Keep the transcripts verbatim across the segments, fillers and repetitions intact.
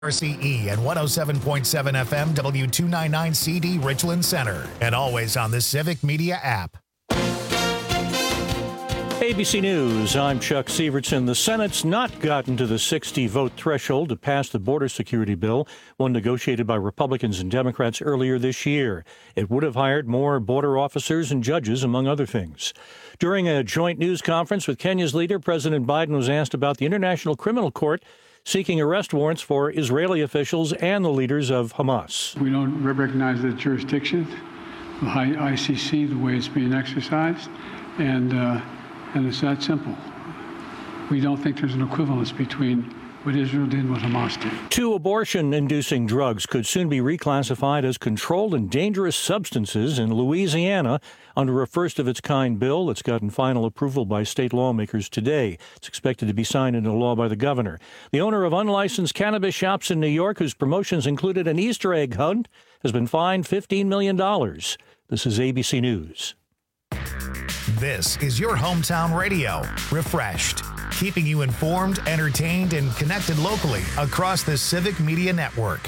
R C E and one oh seven point seven F M W two ninety-nine C D Richland Center, and always on the Civic Media app. A B C News, I'm Chuck Sievertson. The Senate's not gotten to the sixty-vote threshold to pass the border security bill, one negotiated by Republicans and Democrats earlier this year. It would have hired more border officers and judges, among other things. During a joint news conference with Kenya's leader, President Biden was asked about the International Criminal Court seeking arrest warrants for Israeli officials and the leaders of Hamas. We don't recognize the jurisdiction of I C C, the way it's being exercised, and uh, and it's that simple. We don't think there's an equivalence between what Israel did and what Hamas did. Two abortion-inducing drugs could soon be reclassified as controlled and dangerous substances in Louisiana under a first-of-its-kind bill that's gotten final approval by state lawmakers today. It's expected to be signed into law by the governor. The owner of unlicensed cannabis shops in New York, whose promotions included an Easter egg hunt, has been fined fifteen million dollars. This is A B C News. This is your hometown radio, Refreshed, keeping you informed, entertained, and connected locally across the Civic Media Network.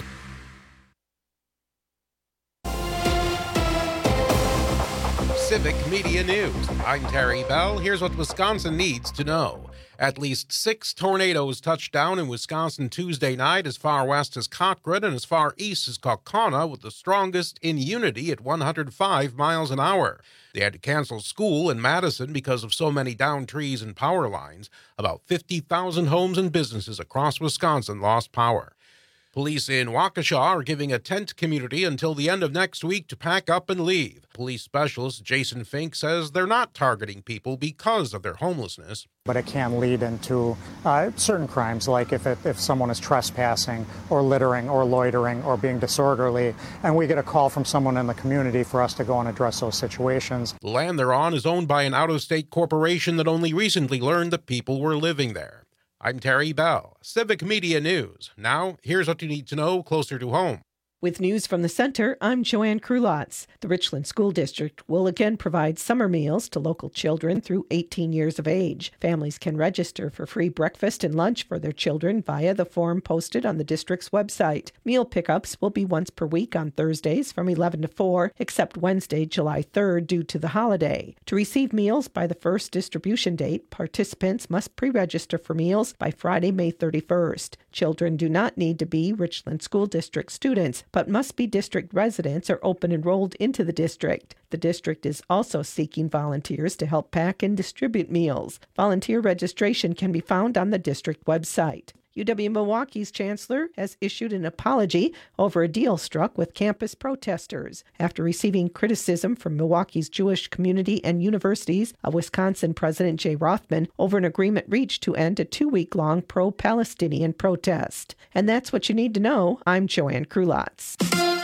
Civic Media News. I'm Terry Bell. Here's what Wisconsin needs to know. At least six tornadoes touched down in Wisconsin Tuesday night, as far west as Cochrane and as far east as Kaukauna, with the strongest in Unity at one hundred five miles an hour. They had to cancel school in Madison because of so many downed trees and power lines. About fifty thousand homes and businesses across Wisconsin lost power. Police in Waukesha are giving a tent community until the end of next week to pack up and leave. Police specialist Jason Fink says they're not targeting people because of their homelessness. But it can lead into uh, certain crimes, like if, it, if someone is trespassing or littering or loitering or being disorderly, and we get a call from someone in the community for us to go and address those situations. The land they're on is owned by an out-of-state corporation that only recently learned that people were living there. I'm Terry Bell, Civic Media News. Now, here's what you need to know closer to home. With news from the center, I'm Joanne Krulotz. The Richland School District will again provide summer meals to local children through eighteen years of age. Families can register for free breakfast and lunch for their children via the form posted on the district's website. Meal pickups will be once per week on Thursdays from eleven to four, except Wednesday, July third, due to the holiday. To receive meals by the first distribution date, participants must pre-register for meals by Friday, May thirty-first. Children do not need to be Richland School District students, but must be district residents or open enrolled into the district. The district is also seeking volunteers to help pack and distribute meals. Volunteer registration can be found on the district website. U W-Milwaukee's chancellor has issued an apology over a deal struck with campus protesters. After receiving criticism from Milwaukee's Jewish community and universities, a Wisconsin President Jay Rothman over an agreement reached to end a two-week-long pro-Palestinian protest. And that's what you need to know. I'm Joanne Krulotz.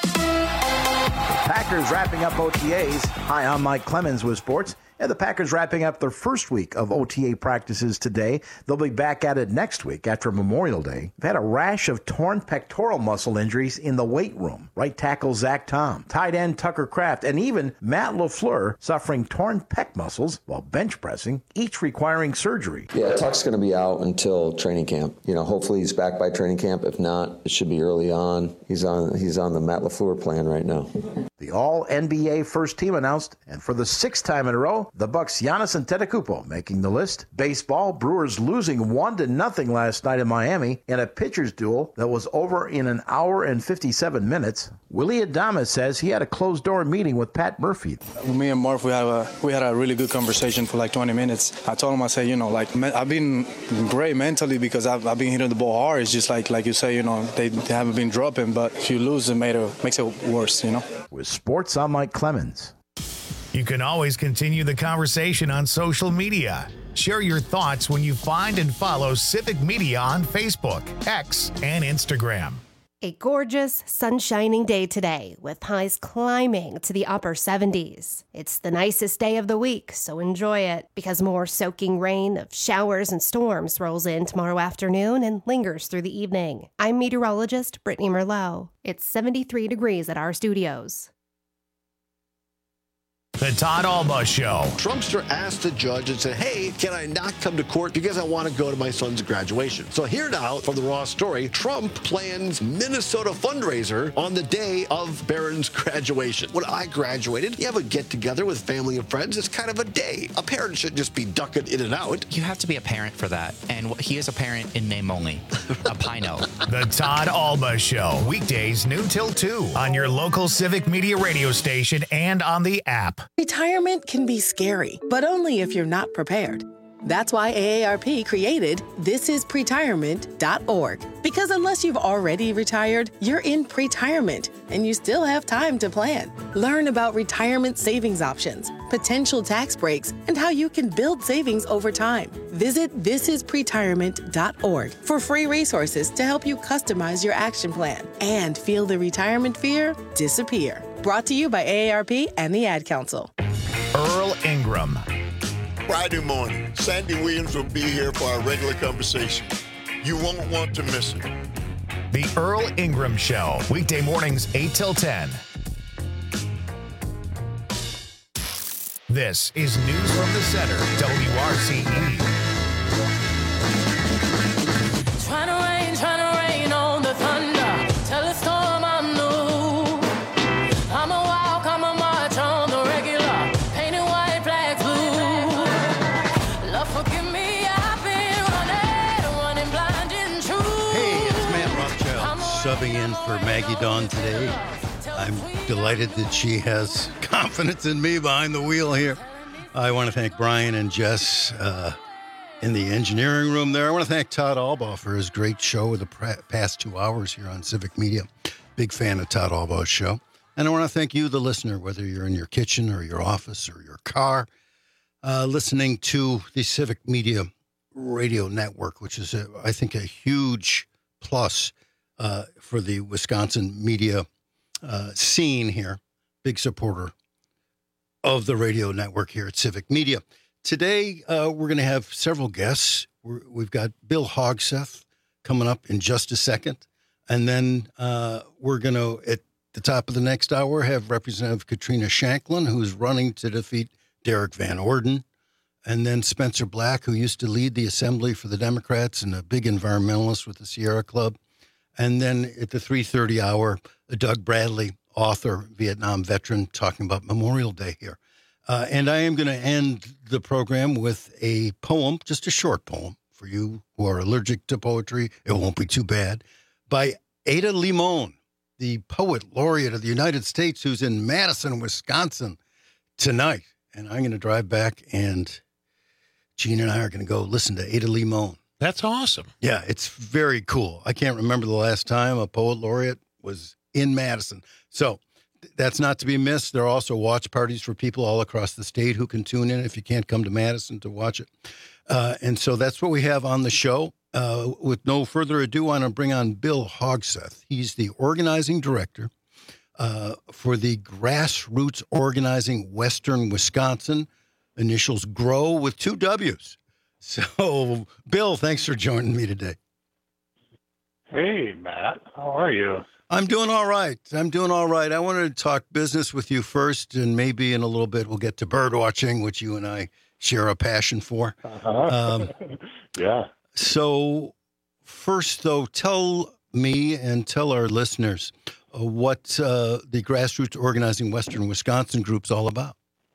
Packers wrapping up O T As. Hi, I'm Mike Clemens with sports. And the Packers wrapping up their first week of O T A practices today. They'll be back at it next week after Memorial Day. They've had a rash of torn pectoral muscle injuries in the weight room. Right tackle Zach Tom, tight end Tucker Kraft, and even Matt LaFleur suffering torn pec muscles while bench pressing, each requiring surgery. Yeah, Tuck's going to be out until training camp. You know, hopefully he's back by training camp. If not, it should be early on. He's on he's on the Matt LaFleur plan right now. The All-N B A first team announced, and for the sixth time in a row, the Bucks' Giannis Antetokounmpo making the list. Baseball, Brewers losing one to nothing last night in Miami in a pitcher's duel that was over in an hour and fifty-seven minutes. Willie Adames says he had a closed-door meeting with Pat Murphy. Me and Murph, we had a we had a really good conversation for like twenty minutes. I told him, I said, you know, like I've been great mentally because I've, I've been hitting the ball hard. It's just like like you say, you know, they, they haven't been dropping, but if you lose, it made it makes it worse, you know. With sports, I'm Mike Clemens. You can always continue the conversation on social media. Share your thoughts when you find and follow Civic Media on Facebook, X, and Instagram. A gorgeous, sun-shining day today, with highs climbing to the upper seventies. It's the nicest day of the week, so enjoy it, because more soaking rain of showers and storms rolls in tomorrow afternoon and lingers through the evening. I'm meteorologist Brittany Merlot. It's seventy-three degrees at our studios. The Todd Alba Show. Trumpster asked the judge and said, hey, can I not come to court because I want to go to my son's graduation? So here now from the Raw story, Trump plans Minnesota fundraiser on the day of Barron's graduation. When I graduated, you have a get-together with family and friends. It's kind of a day. A parent should just be ducking in and out. You have to be a parent for that. And he is a parent in name only. A Pino. The Todd Alba Show. Weekdays noon till two on your local Civic Media radio station and on the app. Retirement can be scary, but only if you're not prepared. That's why A A R P created this is pretirement dot org. Because unless you've already retired, you're in pretirement, and you still have time to plan. Learn about retirement savings options, potential tax breaks, and how you can build savings over time. Visit this is pretirement dot org for free resources to help you customize your action plan and feel the retirement fear disappear. Brought to you by A A R P and the Ad Council. Earl Ingram. Friday morning, Sandy Williams will be here for our regular conversation. You won't want to miss it. The Earl Ingram Show, weekday mornings eight till ten. This is News from the Center, W R C E. Trying to rain, trying to rain on the thunder. Tell a storm I'm new. I'm a walk, I'm a march on the regular. Painted white flags blue. Love, forgive me, I've been running, running blind and true. Hey, it's Matt Rothschild subbing in for Maggie Dawn today. I'm delighted that she has confidence in me behind the wheel here. I want to thank Brian and Jess uh, in the engineering room there. I want to thank Todd Alba for his great show the past two hours here on Civic Media. Big fan of Todd Alba's show. And I want to thank you, the listener, whether you're in your kitchen or your office or your car, uh, listening to the Civic Media Radio Network, which is, a, I think, a huge plus uh, for the Wisconsin media Uh, scene here, big supporter of the radio network here at Civic Media. Today, uh, we're going to have several guests. We're, we've got Bill Hogseth coming up in just a second. And then uh, we're going to, at the top of the next hour, have Representative Katrina Shanklin, who's running to defeat Derek Van Orden. And then Spencer Black, who used to lead the assembly for the Democrats and a big environmentalist with the Sierra Club. And then at the three thirty hour, Doug Bradley, author, Vietnam veteran, talking about Memorial Day here. Uh, and I am going to end the program with a poem, just a short poem for you who are allergic to poetry. It won't be too bad. By Ada Limon, the poet laureate of the United States, who's in Madison, Wisconsin tonight. And I'm going to drive back, and Gene and I are going to go listen to Ada Limon. That's awesome. Yeah, it's very cool. I can't remember the last time a poet laureate was in Madison. So th- that's not to be missed. There are also watch parties for people all across the state who can tune in if you can't come to Madison to watch it. Uh, and so that's what we have on the show. Uh, with no further ado, I want to bring on Bill Hogseth. He's the organizing director uh, for the Grassroots Organizing Western Wisconsin, initials GROW with two W's. So, Bill, thanks for joining me today. Hey, Matt. How are you? I'm doing all right. I'm doing all right. I wanted to talk business with you first, and maybe in a little bit we'll get to bird watching, which you and I share a passion for. Uh-huh. Um, yeah. So, first, though, tell me and tell our listeners uh, what uh, the Grassroots Organizing Western Wisconsin group's all about.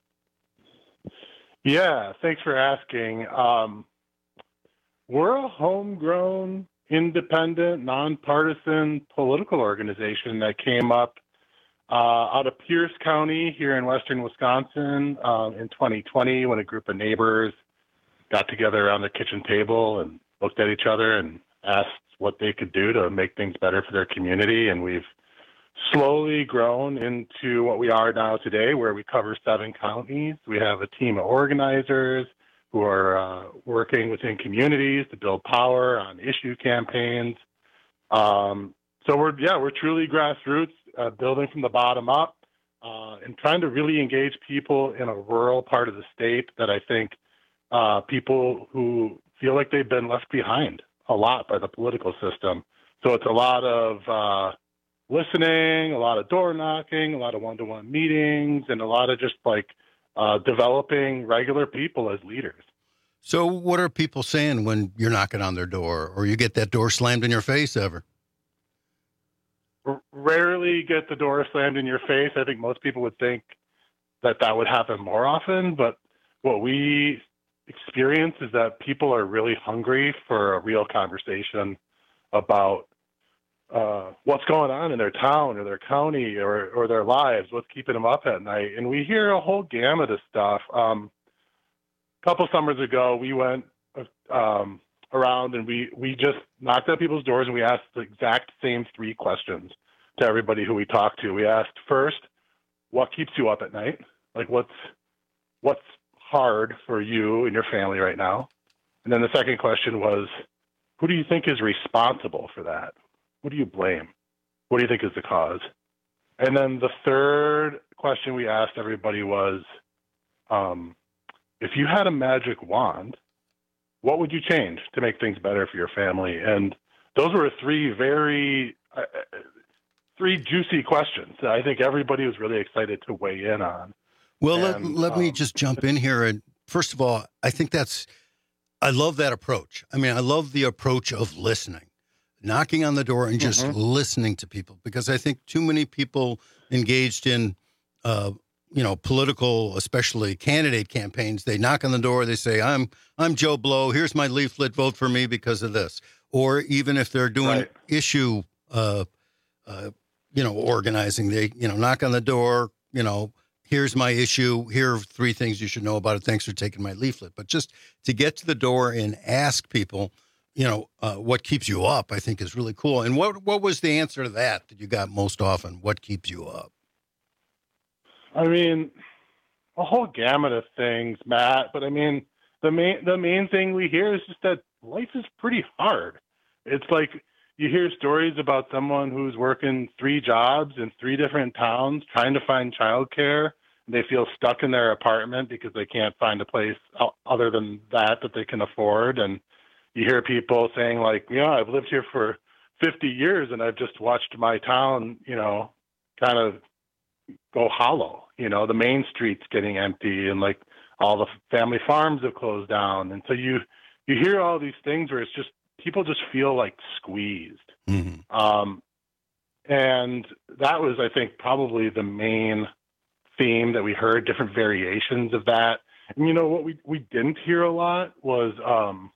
Yeah, thanks for asking. Um, we're a homegrown, independent, nonpartisan political organization that came up uh, out of Pierce County here in western Wisconsin um, in twenty twenty when a group of neighbors got together around the kitchen table and looked at each other and asked what they could do to make things better for their community. And we've slowly grown into what we are now today, where we cover seven counties. We have a team of organizers who are uh, working within communities to build power on issue campaigns. Um, so we're, yeah, we're truly grassroots, uh, building from the bottom up uh, and trying to really engage people in a rural part of the state that I think uh, people who feel like they've been left behind a lot by the political system. So it's a lot of uh, listening, a lot of door knocking, a lot of one-to-one meetings, and a lot of just like uh, developing regular people as leaders. So what are people saying when you're knocking on their door or you get that door slammed in your face ever? R- rarely get the door slammed in your face. I think most people would think that that would happen more often, but what we experience is that people are really hungry for a real conversation about uh, what's going on in their town or their county or, or their lives, what's keeping them up at night. And we hear a whole gamut of stuff. Um, a couple summers ago, we went um, around and we, we just knocked at people's doors and we asked the exact same three questions to everybody who we talked to. We asked, first, what keeps you up at night? Like what's, what's hard for you and your family right now? And then the second question was, who do you think is responsible for that? What do you blame? What do you think is the cause? And then the third question we asked everybody was, um, if you had a magic wand, what would you change to make things better for your family? And those were three very, uh, three juicy questions that I think everybody was really excited to weigh in on. Well, and, let, let um, me just jump in here. And first of all, I think that's, I love that approach. I mean, I love the approach of listening, knocking on the door and just mm-hmm. listening to people, because I think too many people engaged in, uh, you know, political, especially candidate campaigns, they knock on the door, they say, I'm, I'm Joe Blow. Here's my leaflet, vote for me because of this. Or even if they're doing right. issue, uh, uh, you know, organizing, they, you know, knock on the door, you know, here's my issue. Here are three things you should know about it. Thanks for taking my leaflet. But just to get to the door and ask people, you know, uh, what keeps you up, I think is really cool. And what what was the answer to that that you got most often? What keeps you up? I mean, a whole gamut of things, Matt. But I mean, the main the main thing we hear is just that life is pretty hard. It's like you hear stories about someone who's working three jobs in three different towns trying to find childcare. They feel stuck in their apartment because they can't find a place other than that that they can afford. And you hear people saying like, yeah, I've lived here for fifty years and I've just watched my town, you know, kind of go hollow. You know, the main street's getting empty and like all the family farms have closed down. And so you, you hear all these things where it's just, people just feel like squeezed. Mm-hmm. Um, and that was, I think, probably the main theme that we heard, different variations of that. And, you know, what we, we didn't hear a lot was um,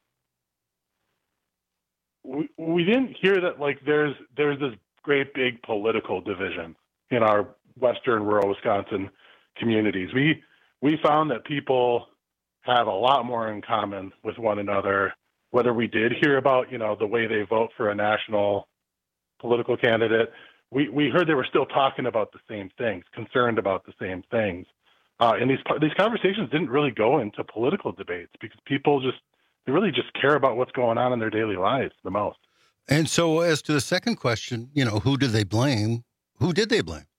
we, we didn't hear that, like, there's there's this great big political division in our western rural Wisconsin communities. We we found that people have a lot more in common with one another. Whether we did hear about, you know, the way they vote for a national political candidate, we, we heard they were still talking about the same things, concerned about the same things. Uh, and these these conversations didn't really go into political debates because people just, they really just care about what's going on in their daily lives the most. And so as to the second question, you know, who do they blame? Who did they blame?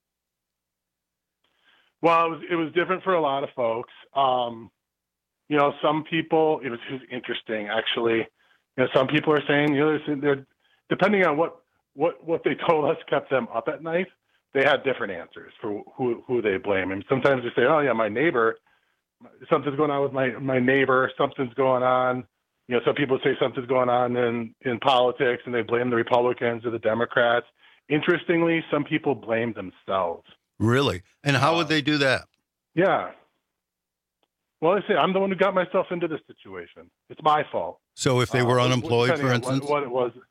Well, it was, it was different for a lot of folks. Um, You know, some people, it was, it was interesting, actually. You know, some people are saying, you know, they're, they're, depending on what, what, what they told us kept them up at night, they had different answers for who, who they blame. And sometimes they say, oh, yeah, my neighbor, something's going on with my, my neighbor, something's going on. You know, some people say something's going on in, in politics and they blame the Republicans or the Democrats. Interestingly, some people blame themselves. Really? And how uh, would they do that? Yeah. Well, I say I'm the one who got myself into this situation. It's my fault. So if they were uh, unemployed, for instance? What, what it was.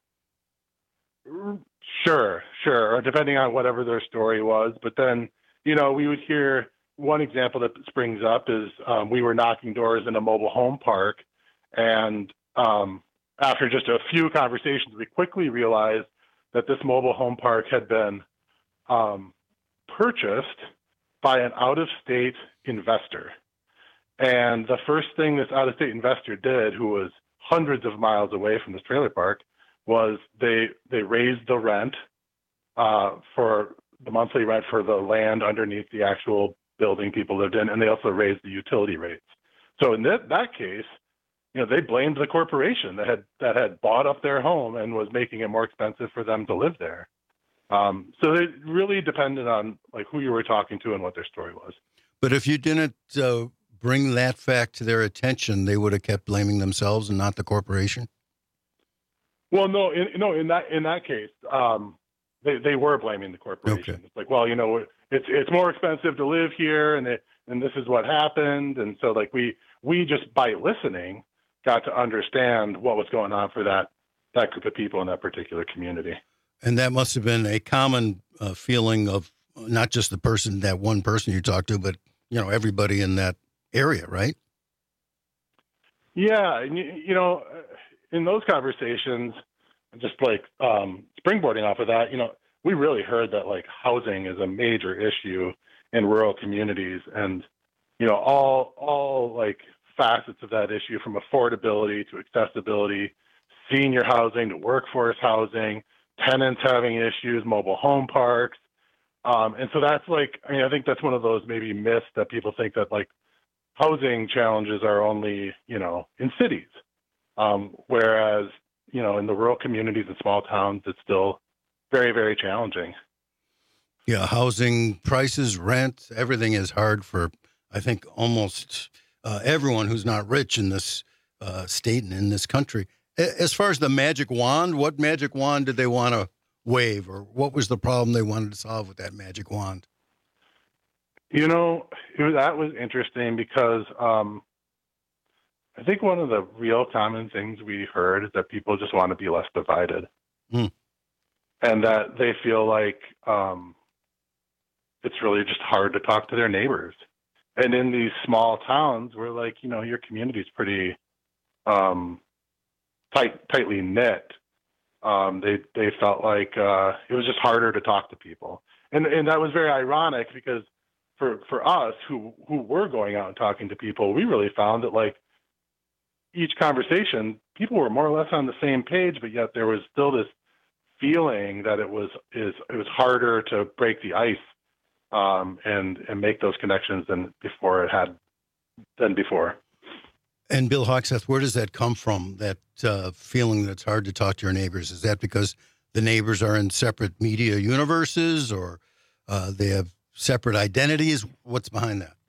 Sure, sure. Or depending on whatever their story was. But then, you know, we would hear one example that springs up is um, we were knocking doors in a mobile home park. And um, after just a few conversations, we quickly realized that this mobile home park had been um, purchased by an out-of-state investor. And the first thing this out-of-state investor did, who was hundreds of miles away from this trailer park, was they they raised the rent uh, for the monthly rent for the land underneath the actual building people lived in, and they also raised the utility rates. So in that, that case, you know, they blamed the corporation that had that had bought up their home and was making it more expensive for them to live there. Um, so it really depended on like who you were talking to and what their story was. But if you didn't uh, bring that fact to their attention, they would have kept blaming themselves and not the corporation? Well, no, in, no, in that in that case, um, they they were blaming the corporation. Okay. It's like, well, you know, it's it's more expensive to live here, and it, and this is what happened, and so like we we just by listening got to understand what was going on for that that group of people in that particular community. And that must have been a common uh, feeling of not just the person, that one person you talked to, but, you know, everybody in that area, right? Yeah. And, you, you know, in those conversations, just like um, springboarding off of that, you know, we really heard that like housing is a major issue in rural communities, and, you know, all, all like facets of that issue, from affordability to accessibility, senior housing to workforce housing, tenants having issues, mobile home parks. Um, and so that's like, I mean, I think that's one of those maybe myths that people think that like housing challenges are only, you know, in cities. Um, whereas, you know, in the rural communities and small towns, it's still very, very challenging. Yeah. Housing prices, rent, everything is hard for, I think, almost uh, everyone who's not rich in this uh, state and in this country. As far as the magic wand, what magic wand did they want to wave, or what was the problem they wanted to solve with that magic wand? You know, it was, that was interesting because um, I think one of the real common things we heard is that people just want to be less divided. Mm. And that they feel like um, it's really just hard to talk to their neighbors. And in these small towns where, like, you know, your community is pretty um, tight, tightly knit, um, they they felt like uh, it was just harder to talk to people. And and that was very ironic because for for us who who were going out and talking to people, we really found that like each conversation, people were more or less on the same page, but yet there was still this feeling that it was is it was harder to break the ice um, and and make those connections than before it had than before. And Bill Hogseth, where does that come from? That uh, feeling that it's hard to talk to your neighbors? Is that because the neighbors are in separate media universes, or uh, they have separate identities? What's behind that?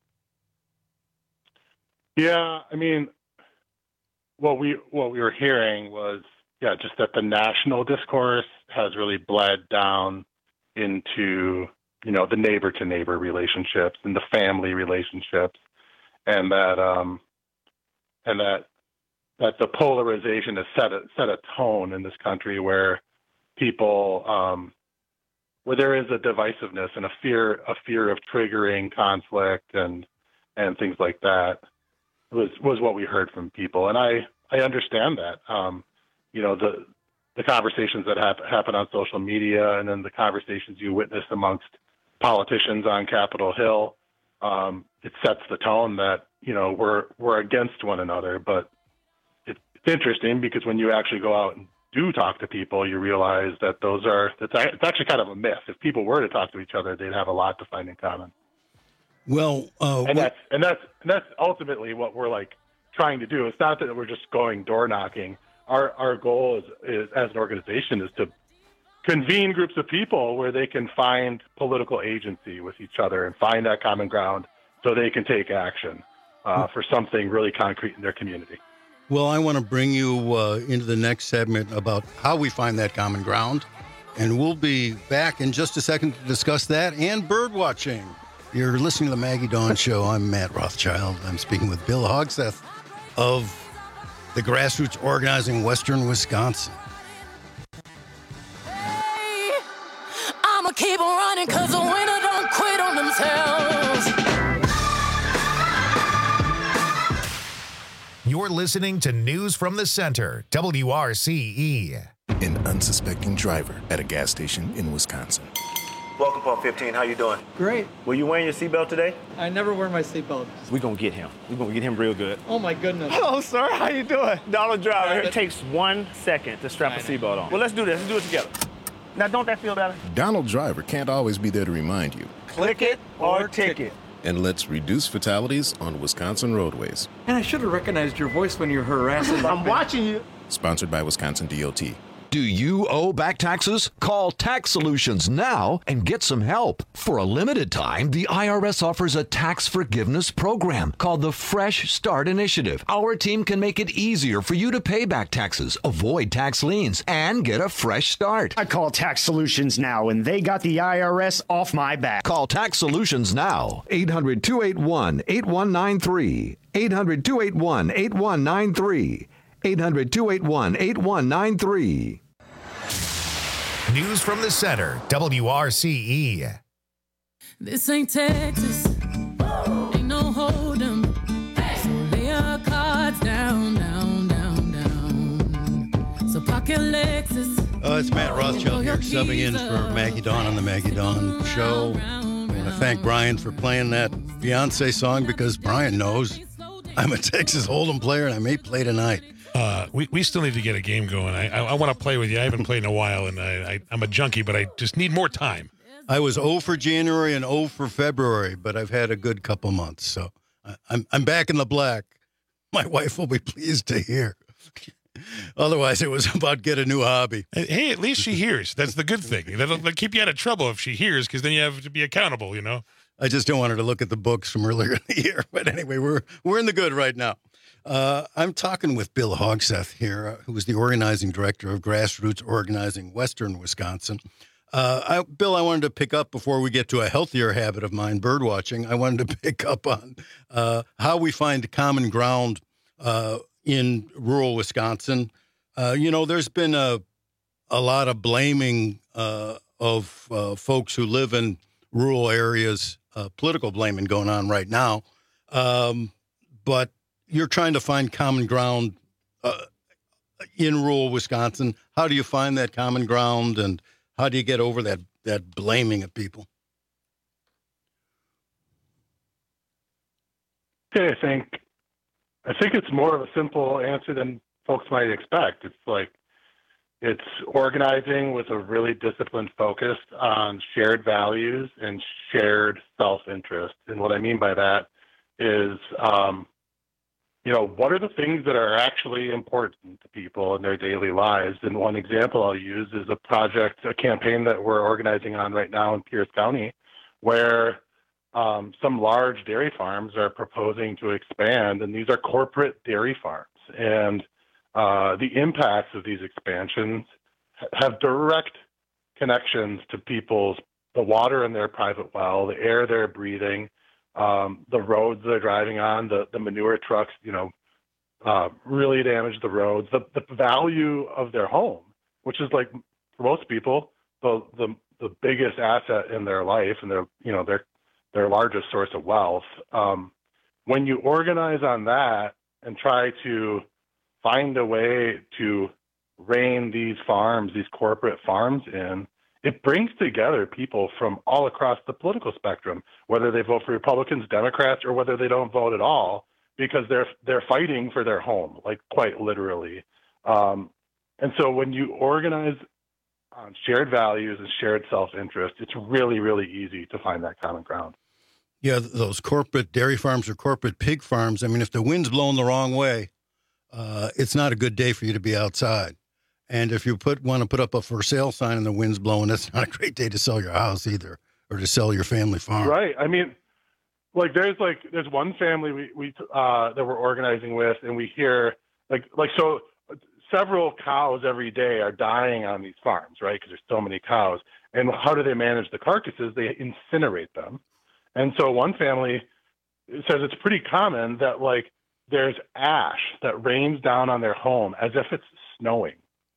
Yeah, I mean, what we what we were hearing was, yeah, just that the national discourse has really bled down into, you know, the neighbor to neighbor relationships and the family relationships, and that um, and that that the polarization has set a set a tone in this country where people um, where there is a divisiveness and a fear a fear of triggering conflict and and things like that was was what we heard from people, and I I understand that. Um, you know, the the conversations that hap- happen on social media, and then the conversations you witness amongst politicians on Capitol Hill, um, it sets the tone that, you know, we're we're against one another. But it, it's interesting because when you actually go out and do talk to people, you realize that those are it's, it's actually kind of a myth. If people were to talk to each other, they'd have a lot to find in common. Well, uh, and that's and that's and that's ultimately what we're like trying to do. It's not that we're just going door knocking. Our our goal is, is as an organization is to convene groups of people where they can find political agency with each other and find that common ground so they can take action uh, for something really concrete in their community. Well, I want to bring you uh, into the next segment about how we find that common ground, and we'll be back in just a second to discuss that and bird watching. You're listening to the Maggie Dawn Show. I'm Matt Rothschild. I'm speaking with Bill Hogseth of the Grassroots Organizing Western Wisconsin. Hey, I'ma keep on running because the winner don't quit on themselves. You're listening to News from the Center, W R C E. An unsuspecting driver at a gas station in Wisconsin. Welcome, Pump fifteen. How you doing? Great. Were you wearing your seatbelt today? I never wear my seatbelt. We're going to get him. We're going to get him real good. Oh, my goodness. Hello, sir. How you doing? Donald Driver. It takes one second to strap a seatbelt on. Well, let's do this. Let's do it together. Now, don't that feel better? Donald Driver can't always be there to remind you. Click it or ticket. And let's reduce fatalities on Wisconsin roadways. And I should have recognized your voice when you were harassing. I'm watching you. Sponsored by Wisconsin D O T. Do you owe back taxes? Call Tax Solutions now and get some help. For a limited time, the I R S offers a tax forgiveness program called the Fresh Start Initiative. Our team can make it easier for you to pay back taxes, avoid tax liens, and get a fresh start. I call Tax Solutions now, and they got the I R S off my back. Call Tax Solutions now. eight hundred, two eight one, eight one nine three. eight hundred, two eight one, eight one nine three. eight hundred, two eight one, eight one nine three. News from the center, W R C E. This ain't Texas. Ain't no hold'em. So lay your cards down, down, down, down. So pocket Lexus. Oh, it's Matt Rothschild here, subbing in for Maggie Dawn on the Maggie Dawn Show. I want to thank Brian for playing that Beyonce song because Brian knows I'm a Texas Hold'em player and I may play tonight. Uh, we, we still need to get a game going. I I, I want to play with you. I haven't played in a while, and I, I, I'm a junkie, but I just need more time. I was zero for January and zero for February, but I've had a good couple months, so I'm I'm back in the black. My wife will be pleased to hear. Otherwise, it was about get a new hobby. Hey, at least she hears. That's the good thing. That'll, that'll keep you out of trouble if she hears, because then you have to be accountable, you know? I just don't want her to look at the books from earlier in the year. But anyway, we're we're in the good right now. Uh, I'm talking with Bill Hogseth here, uh, who is the organizing director of Grassroots Organizing Western Wisconsin. Uh, I, Bill, I wanted to pick up before we get to a healthier habit of mine, bird watching. I wanted to pick up on uh, how we find common ground uh, in rural Wisconsin. Uh, you know, there's been a a lot of blaming uh, of uh, folks who live in rural areas, uh, political blaming going on right now, um, but you're trying to find common ground uh, in rural Wisconsin. How do you find that common ground, and how do you get over that, that blaming of people? Okay, I think I think it's more of a simple answer than folks might expect. It's like it's organizing with a really disciplined focus on shared values and shared self-interest. And what I mean by that is, um, you know, what are the things that are actually important to people in their daily lives? And one example I'll use is a project, a campaign that we're organizing on right now in Pierce County, where um, some large dairy farms are proposing to expand, and these are corporate dairy farms. And uh, the impacts of these expansions have direct connections to people's, the water in their private well, the air they're breathing, Um, the roads they're driving on, the, the manure trucks, you know, uh, really damage the roads. The, the value of their home, which is like for most people, the, the the biggest asset in their life and their, you know, their their largest source of wealth. Um, when you organize on that and try to find a way to rein these farms, these corporate farms in, it brings together people from all across the political spectrum, whether they vote for Republicans, Democrats, or whether they don't vote at all, because they're they're fighting for their home, like quite literally. Um, and so when you organize on shared values and shared self-interest, it's really, really easy to find that common ground. Yeah, those corporate dairy farms or corporate pig farms, I mean, if the wind's blowing the wrong way, uh, it's not a good day for you to be outside. And if you put want to put up a for sale sign and the wind's blowing, that's not a great day to sell your house either, or to sell your family farm. Right. I mean, like there's like there's one family we we uh, that we're organizing with, and we hear like like so several cows every day are dying on these farms, right? Because there's so many cows. And how do they manage the carcasses? They incinerate them. And so one family says it's pretty common that like there's ash that rains down on their home as if it's snowing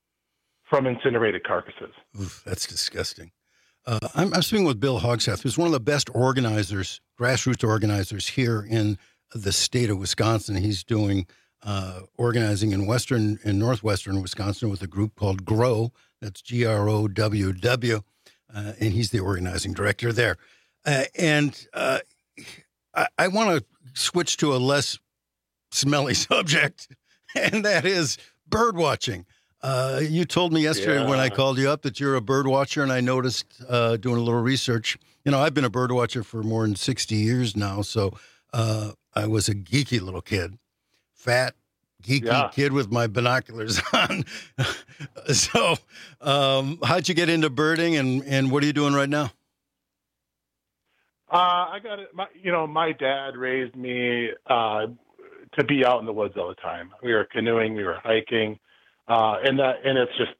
from incinerated carcasses. Oof, that's disgusting. Uh, I'm, I'm speaking with Bill Hogseth, who's one of the best organizers, grassroots organizers here in the state of Wisconsin. He's doing uh, organizing in western and northwestern Wisconsin with a group called GROW. That's G R O W W, uh, and he's the organizing director there. Uh, and uh, I, I want to switch to a less smelly subject, and that is bird watching. Uh, you told me yesterday yeah. when I called you up that you're a bird watcher, and I noticed uh, doing a little research. You know, I've been a bird watcher for more than sixty years now, so uh, I was a geeky little kid, fat, geeky Yeah. kid with my binoculars on. So, um, how'd you get into birding, and, and what are you doing right now? Uh, I got it. My, you know, my dad raised me uh, to be out in the woods all the time. We were canoeing, we were hiking, uh, and that, and it's just,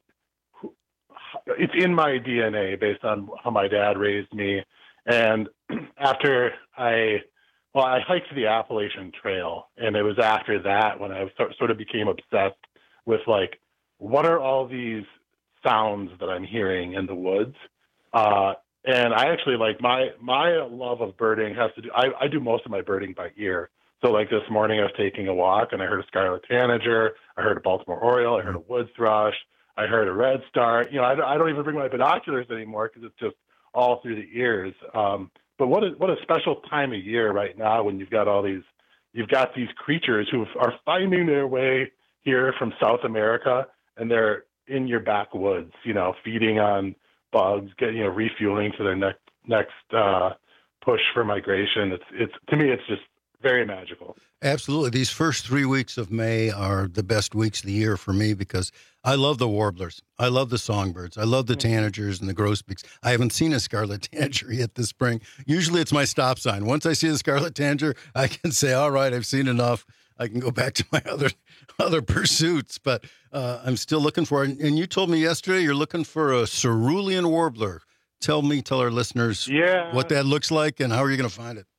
it's in my D N A based on how my dad raised me. And after I, well, I hiked the Appalachian Trail, and it was after that when I sort sort of became obsessed with like, what are all these sounds that I'm hearing in the woods? Uh, And I actually like my my love of birding has to do. I, I do most of my birding by ear. So like this morning, I was taking a walk and I heard a scarlet tanager. I heard a Baltimore oriole. I heard a wood thrush. I heard a red star. You know, I, I don't even bring my binoculars anymore because it's just all through the ears. Um, but what a what a special time of year right now when you've got all these you've got these creatures who are finding their way here from South America, and they're in your backwoods. You know, feeding on bugs, getting, you know, refueling to their next next uh, push for migration. It's it's to me, it's just very magical. Absolutely. These first three weeks of May are the best weeks of the year for me because I love the warblers. I love the songbirds. I love the tanagers and the grosbeaks. I haven't seen a scarlet tanager yet this spring. Usually it's my stop sign. Once I see the scarlet tanager, I can say, all right, I've seen enough. I can go back to my other other pursuits, but uh, I'm still looking for it. And you told me yesterday you're looking for a cerulean warbler. Tell me, tell our listeners Yeah. what that looks like and how are you going to find it?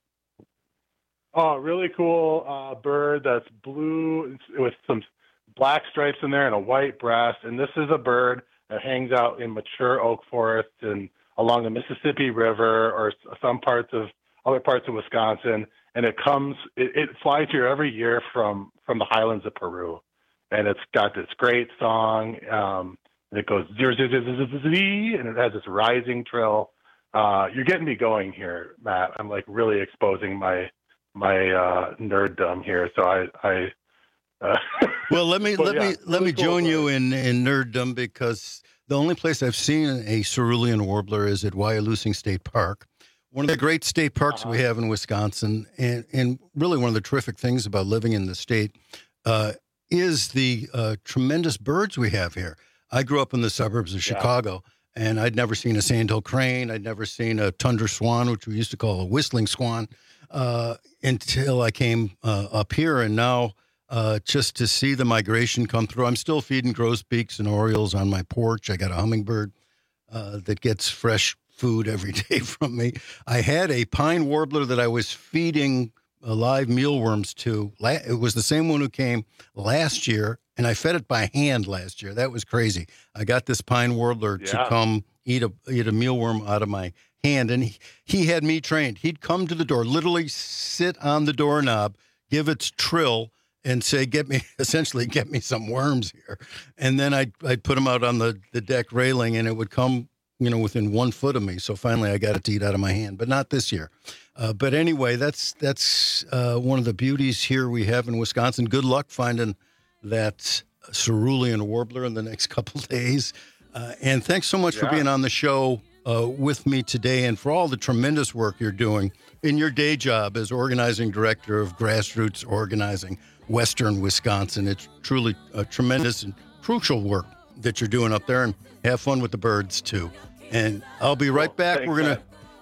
Oh, really cool uh, bird that's blue with some black stripes in there and a white breast. And this is a bird that hangs out in mature oak forests and along the Mississippi River or s- some parts of other parts of Wisconsin. And it comes, it, it flies here every year from, from the highlands of Peru. And it's got this great song. Um, and it goes zero, zero, zero, zero, zero, zero, and it has this rising trill. Uh, you're getting me going here, Matt. I'm like really exposing my, my uh, nerddom here. So I, I uh, Well, let me But let yeah, me let really me cool join bird. you in in nerddom because the only place I've seen a cerulean warbler is at Wyalusing State Park, one of the great state parks Uh-huh. we have in Wisconsin, and and really one of the terrific things about living in the state uh, is the uh, tremendous birds we have here. I grew up in the suburbs of Yeah. Chicago, and I'd never seen a sandhill crane. I'd never seen a tundra swan, which we used to call a whistling swan, uh, until I came uh, up here, and now. Uh, just to see the migration come through. I'm still feeding grosbeaks and orioles on my porch. I got a hummingbird uh, that gets fresh food every day from me. I had a pine warbler that I was feeding uh, live mealworms to. La- it was the same one who came last year, and I fed it by hand last year. That was crazy. I got this pine warbler Yeah. to come eat a eat a mealworm out of my hand, and he, he had me trained. He'd come to the door, literally sit on the doorknob, give its trill, and say, get me, essentially get me some worms here. And then I'd, I'd put them out on the, the deck railing and it would come, you know, within one foot of me. So finally I got it to eat out of my hand, but not this year. Uh, but anyway, that's, that's uh, one of the beauties here we have in Wisconsin. Good luck finding that cerulean warbler in the next couple days. Uh, and thanks so much for Yeah. being on the show uh, with me today and for all the tremendous work you're doing in your day job as organizing director of Grassroots Organizing Western Wisconsin. It's truly a tremendous and crucial work that you're doing up there, and have fun with the birds too. And I'll be right back. Thanks, we're gonna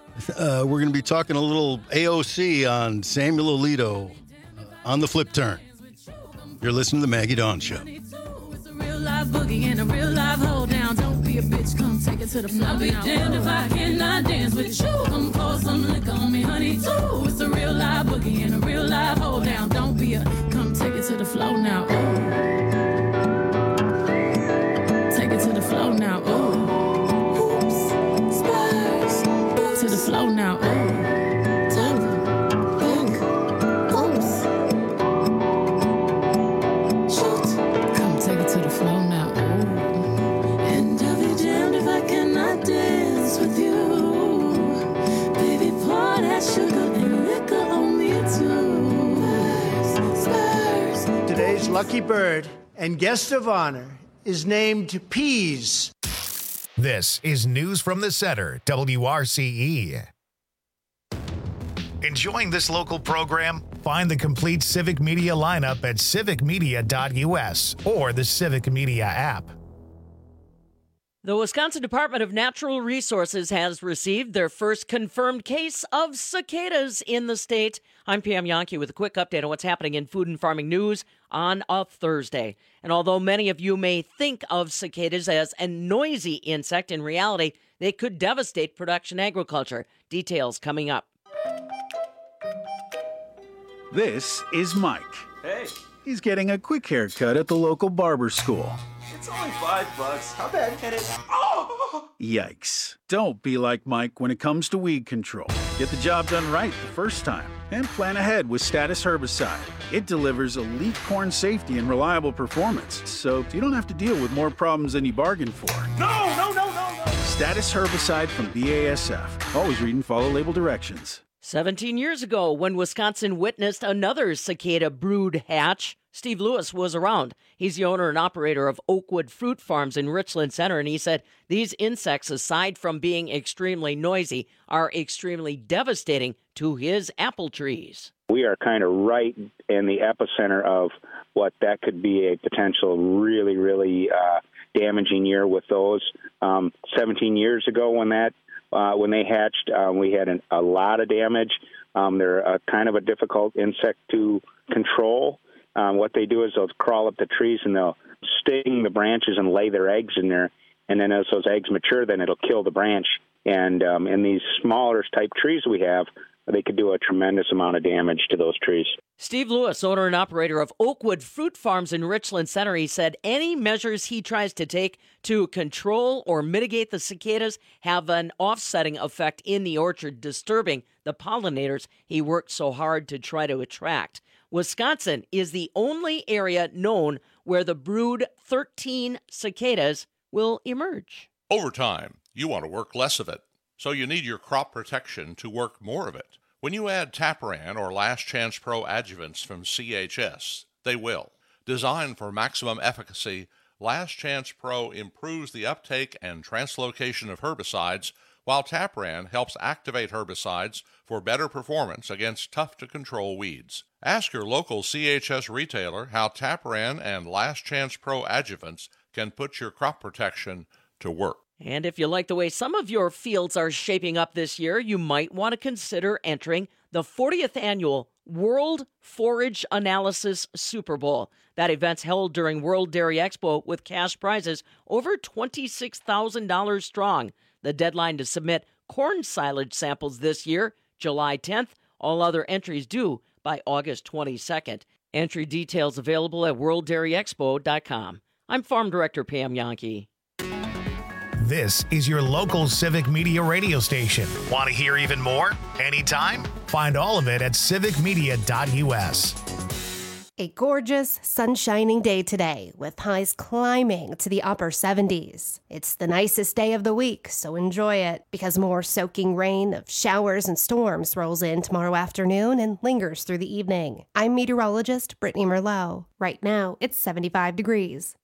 uh, we're gonna be talking a little A O C on Samuel Alito uh, on the flip turn. You're listening to the Maggie Dawn Show. Real life boogie and a real life hold down. Don't be a bitch, come take it to the floor. I'll be damned if I cannot dance with you. Come pour some liquor on me, honey, too. It's a real life boogie and a real life hold down. Don't be a, come take it to the floor now. Ooh. Take it to the floor now. Ooh. Oops. Spurs. To the floor now. Ooh. Today's lucky bird and guest of honor is named Peas. This is News from the Center, W R C E. Enjoying this local program? Find the complete Civic Media lineup at civic media dot u s or the Civic Media app. The Wisconsin Department of Natural Resources has received their first confirmed case of cicadas in the state. I'm Pam Yonke with a quick update on what's happening in food and farming news on a Thursday. And although many of you may think of cicadas as a noisy insect, in reality, they could devastate production agriculture. Details coming up. This is Mike. Hey. He's getting a quick haircut at the local barber school. It's only five bucks. How bad can it? Oh! Yikes. Don't be like Mike when it comes to weed control. Get the job done right the first time and plan ahead with Status Herbicide. It delivers elite corn safety and reliable performance, so you don't have to deal with more problems than you bargained for. No, no, no, no, no! Status Herbicide from B A S F. Always read and follow label directions. seventeen years ago, when Wisconsin witnessed another cicada brood hatch, Steve Lewis was around. He's the owner and operator of Oakwood Fruit Farms in Richland Center, and he said these insects, aside from being extremely noisy, are extremely devastating to his apple trees. We are kind of right in the epicenter of what that could be a potential really, really uh, damaging year with those. Um, seventeen years ago when that Uh, when they hatched, um, we had an, a lot of damage. Um, they're a, kind of a difficult insect to control. Um, what they do is they'll crawl up the trees and they'll sting the branches and lay their eggs in there. And then as those eggs mature, then it'll kill the branch. And um, in these smaller type trees we have, they could do a tremendous amount of damage to those trees. Steve Lewis, owner and operator of Oakwood Fruit Farms in Richland Center, he said any measures he tries to take to control or mitigate the cicadas have an offsetting effect in the orchard, disturbing the pollinators he worked so hard to try to attract. Wisconsin is the only area known where the brood thirteen cicadas will emerge. Over time, you want to work less of it, so you need your crop protection to work more of it. When you add Taparan or Last Chance Pro adjuvants from C H S, they will. Designed for maximum efficacy, Last Chance Pro improves the uptake and translocation of herbicides, while Taparan helps activate herbicides for better performance against tough-to-control weeds. Ask your local C H S retailer how Taparan and Last Chance Pro adjuvants can put your crop protection to work. And if you like the way some of your fields are shaping up this year, you might want to consider entering the fortieth Annual World Forage Analysis Super Bowl. That event's held during World Dairy Expo with cash prizes over twenty-six thousand dollars strong. The deadline to submit corn silage samples this year, July tenth. All other entries due by August twenty-second. Entry details available at world dairy expo dot com. I'm Farm Director Pam Yonke. This is your local Civic Media radio station. Want to hear even more? Anytime? Find all of it at civic media dot u s. A gorgeous, sun-shining day today with highs climbing to the upper seventies. It's the nicest day of the week, so enjoy it because more soaking rain of showers and storms rolls in tomorrow afternoon and lingers through the evening. I'm meteorologist Brittany Merlot. Right now, it's seventy-five degrees.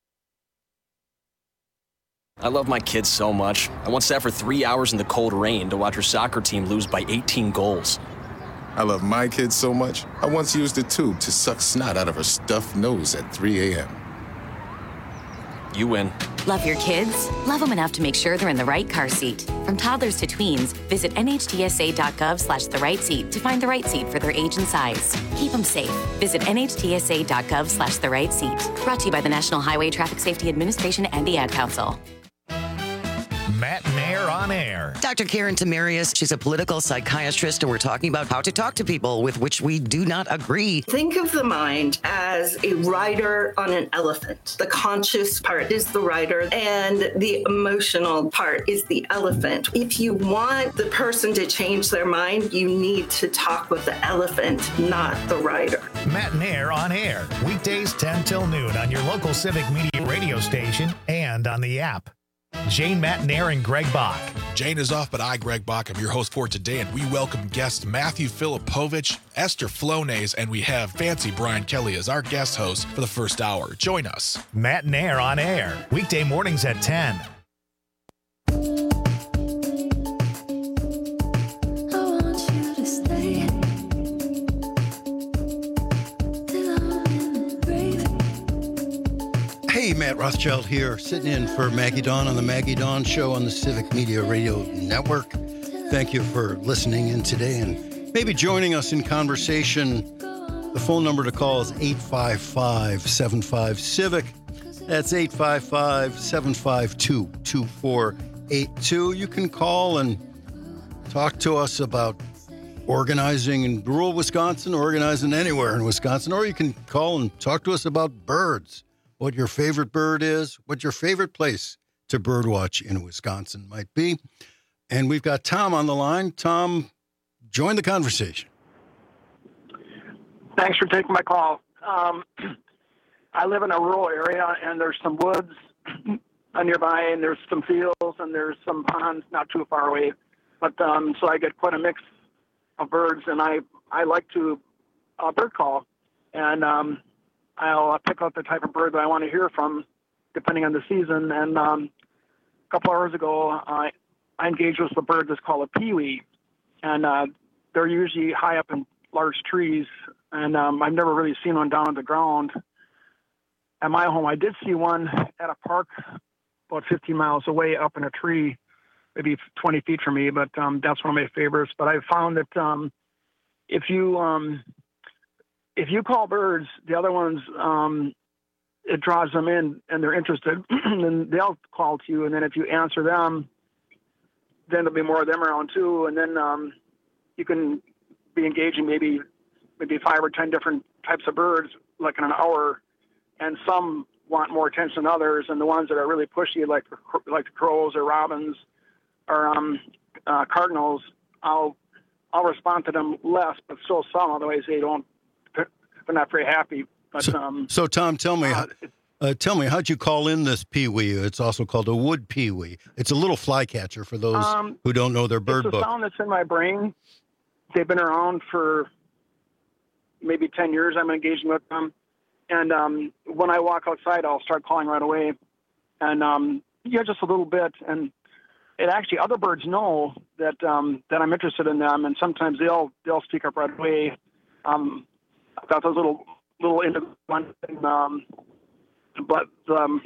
I love my kids so much. I once sat for three hours in the cold rain to watch her soccer team lose by eighteen goals. I love my kids so much, I once used a tube to suck snot out of her stuffed nose at three a.m. You win. Love your kids? Love them enough to make sure they're in the right car seat. From toddlers to tweens, visit N H T S A dot gov slash the right seat to find the right seat for their age and size. Keep them safe. Visit N H T S A dot gov slash the right seat. Brought to you by the National Highway Traffic Safety Administration and the Ad Council. Matt Nair on air. Doctor Karen Tamarius, she's a political psychiatrist, and we're talking about how to talk to people with which we do not agree. Think of the mind as a rider on an elephant. The conscious part is the rider, and the emotional part is the elephant. If you want the person to change their mind, you need to talk with the elephant, not the rider. Matt Nair on air, weekdays ten till noon on your local Civic Media radio station and on the app. Jane, Matt Nair, and Greg Bach. Jane is off, but I, Greg Bach, am your host for today, and we welcome guests Matthew Filipovich, Esther Flonase, and we have Fancy Brian Kelly as our guest host for the first hour. Join us. Matt Nair on air, weekday mornings at ten. I want you to stay. Matt Rothschild here, sitting in for Maggie Dawn on the Maggie Dawn Show on the Civic Media Radio Network. Thank you for listening in today and maybe joining us in conversation. The phone number to call is eight five five, seven five, CIVIC. That's eight five five, seven five two, two four eight two. You can call and talk to us about organizing in rural Wisconsin, organizing anywhere in Wisconsin, or you can call and talk to us about birds, what your favorite bird is, what your favorite place to birdwatch in Wisconsin might be. And we've got Tom on the line. Tom, join the conversation. Thanks for taking my call. Um, I live in a rural area, and there's some woods nearby, and there's some fields, and there's some ponds not too far away. But um, so I get quite a mix of birds, and I, I like to uh, bird call, and um, I'll uh, pick out the type of bird that I want to hear from, depending on the season. And um, a couple hours ago, I, I engaged with a bird that's called a peewee, and uh, they're usually high up in large trees, and um, I've never really seen one down on the ground. At my home, I did see one at a park about fifteen miles away up in a tree, maybe twenty feet from me, but um, that's one of my favorites. But I found that um, if you um, if you call birds, the other ones, um, it draws them in and they're interested, and they'll call to you. And then if you answer them, then there'll be more of them around too. And then um, you can be engaging maybe maybe five or ten different types of birds, like in an hour. And some want more attention than others, and the ones that are really pushy, like like the crows or robins or um, uh, cardinals, I'll I'll respond to them less, but still some. Otherwise, they don't. They're not very happy. But so, um, so Tom, tell me, uh, uh, tell me, how'd you call in this peewee? It's also called a wood peewee. It's a little flycatcher for those um, who don't know their bird it's book. It's a sound that's in my brain. They've been around for maybe ten years. I'm engaging with them. And um, when I walk outside, I'll start calling right away. And um, yeah, just a little bit. And it actually, other birds know that um, that I'm interested in them, and sometimes they'll they'll speak up right away. Um, I've got those little little indigo ones, um, but um,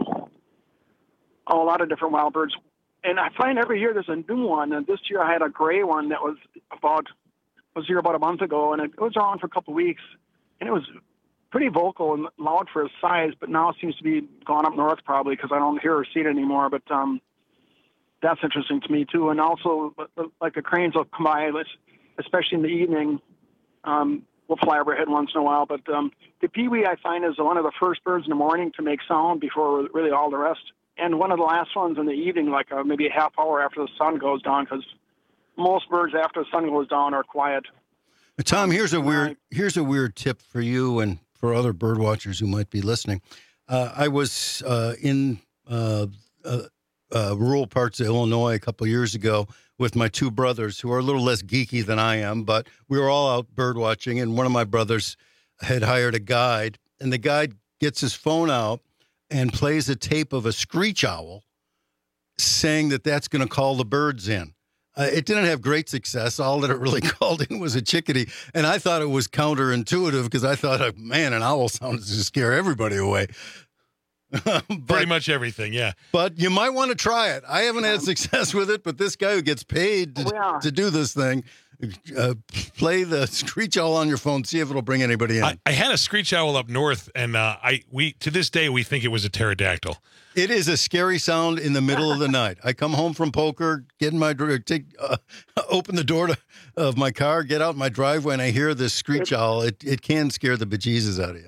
a lot of different wild birds. And I find every year there's a new one. And this year I had a gray one that was about was here about a month ago, and it was around for a couple of weeks, and it was pretty vocal and loud for his size, but now it seems to be gone up north probably because I don't hear or see it anymore. But um, that's interesting to me too. And also, like the cranes will come by, especially in the evening. Um, we'll fly overhead once in a while. But um, the peewee I find is one of the first birds in the morning to make sound before really all the rest. And one of the last ones in the evening, like uh, maybe a half hour after the sun goes down, because most birds after the sun goes down are quiet. Tom, here's a weird here's a weird tip for you and for other bird watchers who might be listening. Uh, I was uh, in uh, uh, uh, rural parts of Illinois a couple of years ago with my two brothers, who are a little less geeky than I am, but we were all out bird watching, and one of my brothers had hired a guide, and the guide gets his phone out and plays a tape of a screech owl saying that that's going to call the birds in. Uh, it didn't have great success. All that it really called in was a chickadee. And I thought it was counterintuitive because I thought, oh, man, an owl sounds to scare everybody away. but, Pretty much everything, yeah. But you might want to try it. I haven't had success with it, but this guy who gets paid to, oh, yeah. to do this thing, uh, play the screech owl on your phone, see if it'll bring anybody in. I, I had a screech owl up north, and uh, I we to this day we think it was a pterodactyl. It is a scary sound in the middle of the night. I come home from poker, get in my take, uh, open the door to, of my car, get out my driveway, and I hear this screech owl. It it can scare the bejesus out of you.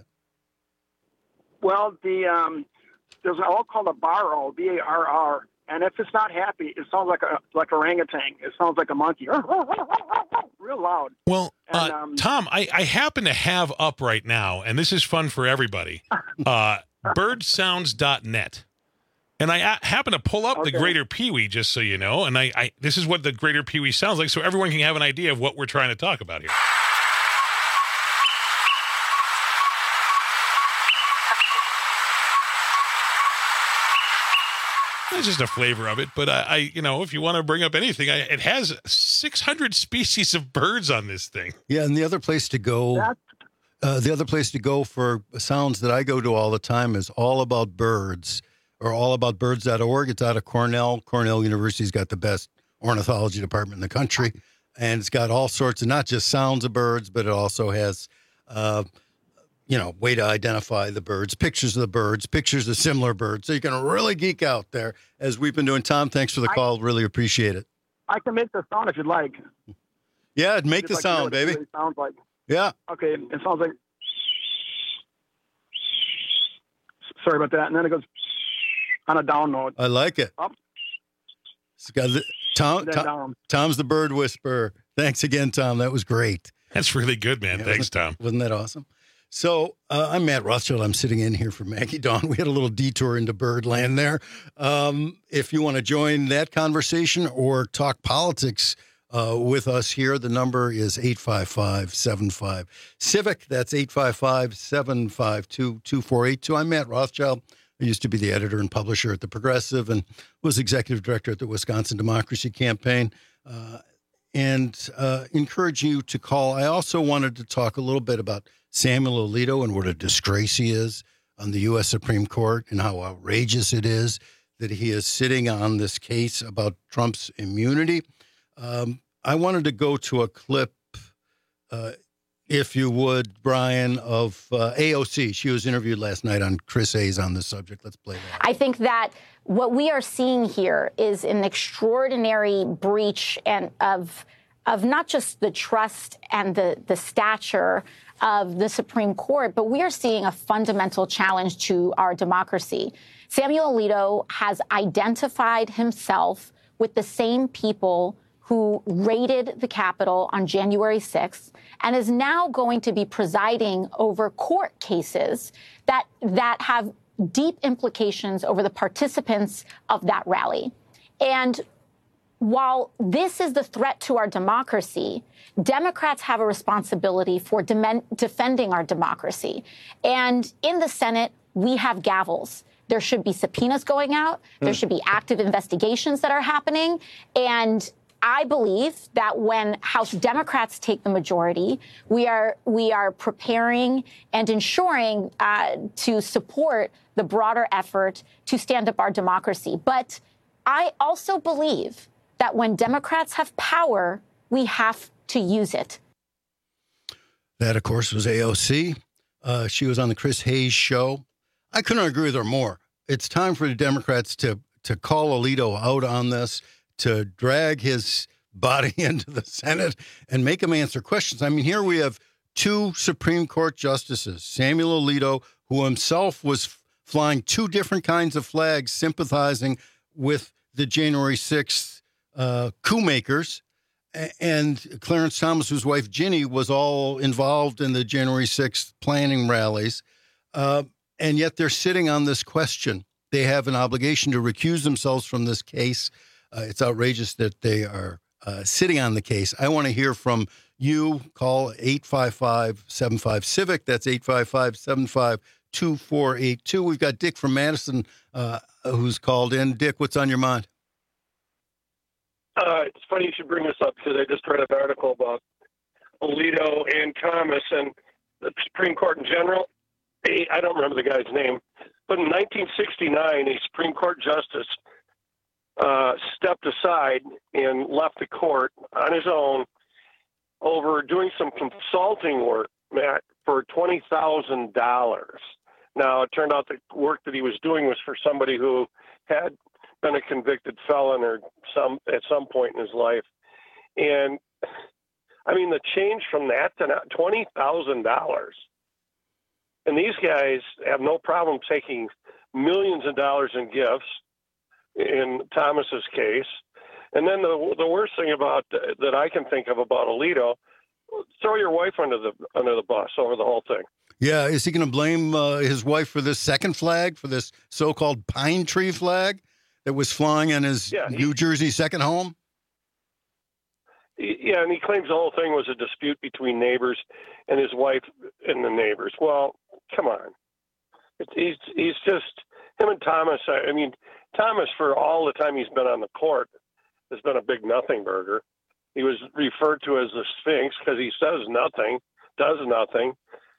Well, the um, there's an owl called a bar owl, B A R R, and if it's not happy, it sounds like a like a orangutan. It sounds like a monkey, real loud. Well, and, uh, um, Tom, I, I happen to have up right now, and this is fun for everybody. Uh, bird sounds dot net. And I a- happen to pull up okay. the greater peewee, just so you know, and I, I this is what the greater peewee sounds like, so everyone can have an idea of what we're trying to talk about here. It's just a flavor of it, but I, I you know, if you want to bring up anything, I, it has six hundred species of birds on this thing. Yeah, and the other place to go, That's, uh, the other place to go for sounds that I go to all the time is All About Birds, or all about birds dot org. It's out of Cornell. Cornell University's got the best ornithology department in the country, and it's got all sorts of not just sounds of birds, but it also has, uh, you know, way to identify the birds, pictures of the birds, pictures of similar birds. So you can really geek out there, as we've been doing. Tom, thanks for the call. Really appreciate it. I can make the sound if you'd like. Yeah, make the Like, sound, you know what it baby. really sounds like. Yeah. Okay, it sounds like. Sorry about that. And then it goes on a down note. I like it. Up. It's got the, Tom, And then Tom, down. Tom's the bird whisperer. Thanks again, Tom. That was great. That's really good, man. Yeah, Thanks, wasn't, Tom. Wasn't that awesome? So uh, I'm Matt Rothschild. I'm sitting in here for Maggie Dawn. We had a little detour into Birdland there. Um, if you want to join that conversation or talk politics uh, with us here, the number is eight five five, seven five, civic. That's eight five five, seven five two, two four eight two. I'm Matt Rothschild. I used to be the editor and publisher at The Progressive and was executive director at the Wisconsin Democracy Campaign. Uh, and uh, encourage you to call. I also wanted to talk a little bit about Samuel Alito and what a disgrace he is on the U S Supreme Court and how outrageous it is that he is sitting on this case about Trump's immunity. Um, I wanted to go to a clip, uh, if you would, Brian, of uh, A O C. She was interviewed last night on Chris Hayes on this subject. Let's play that. I think that what we are seeing here is an extraordinary breach and of of not just the trust and the, the stature of the Supreme Court, but we are seeing a fundamental challenge to our democracy. Samuel Alito has identified himself with the same people who raided the Capitol on January sixth and is now going to be presiding over court cases that that have deep implications over the participants of that rally. And while this is the threat to our democracy, Democrats have a responsibility for de- defending our democracy. And in the Senate, we have gavels. There should be subpoenas going out. There Mm. should be active investigations that are happening. And I believe that when House Democrats take the majority, we are we are preparing and ensuring uh, to support the broader effort to stand up our democracy. But I also believe that when Democrats have power, we have to use it. That, of course, was A O C. Uh, she was on the Chris Hayes show. I couldn't agree with her more. It's time for the Democrats to to call Alito out on this, to drag his body into the Senate and make him answer questions. I mean, here we have two Supreme Court justices, Samuel Alito, who himself was flying two different kinds of flags, sympathizing with the January sixth uh, coup makers, and Clarence Thomas, whose wife Ginny was all involved in the January sixth planning rallies. Uh, and yet they're sitting on this question. They have an obligation to recuse themselves from this case. Uh, it's outrageous that they are uh, sitting on the case. I want to hear from you. Call eight five five, seven five, civic. That's eight five five, seven five two four eight two. We've got Dick from Madison uh, who's called in. Dick, what's on your mind? Uh, it's funny you should bring this up because I just read an article about Alito and Thomas and the Supreme Court in general. I don't remember the guy's name, but in nineteen sixty-nine, a Supreme Court justice uh, stepped aside and left the court on his own over doing some consulting work, Matt, for twenty thousand dollars. Now, it turned out the work that he was doing was for somebody who had been a convicted felon or some at some point in his life. And, I mean, the change from that to twenty thousand dollars. And these guys have no problem taking millions of dollars in gifts in Thomas's case. And then the the worst thing about that I can think of about Alito, throw your wife under the under the bus over the whole thing. Yeah, is he going to blame uh, his wife for this second flag, for this so-called pine tree flag that was flying in his Yeah, he- New Jersey second home? Yeah, and he claims the whole thing was a dispute between neighbors and his wife and the neighbors. Well, come on. It's, he's he's just him and Thomas. I, I mean, Thomas, for all the time he's been on the court, has been a big nothing burger. He was referred to as the Sphinx because he says nothing, does nothing.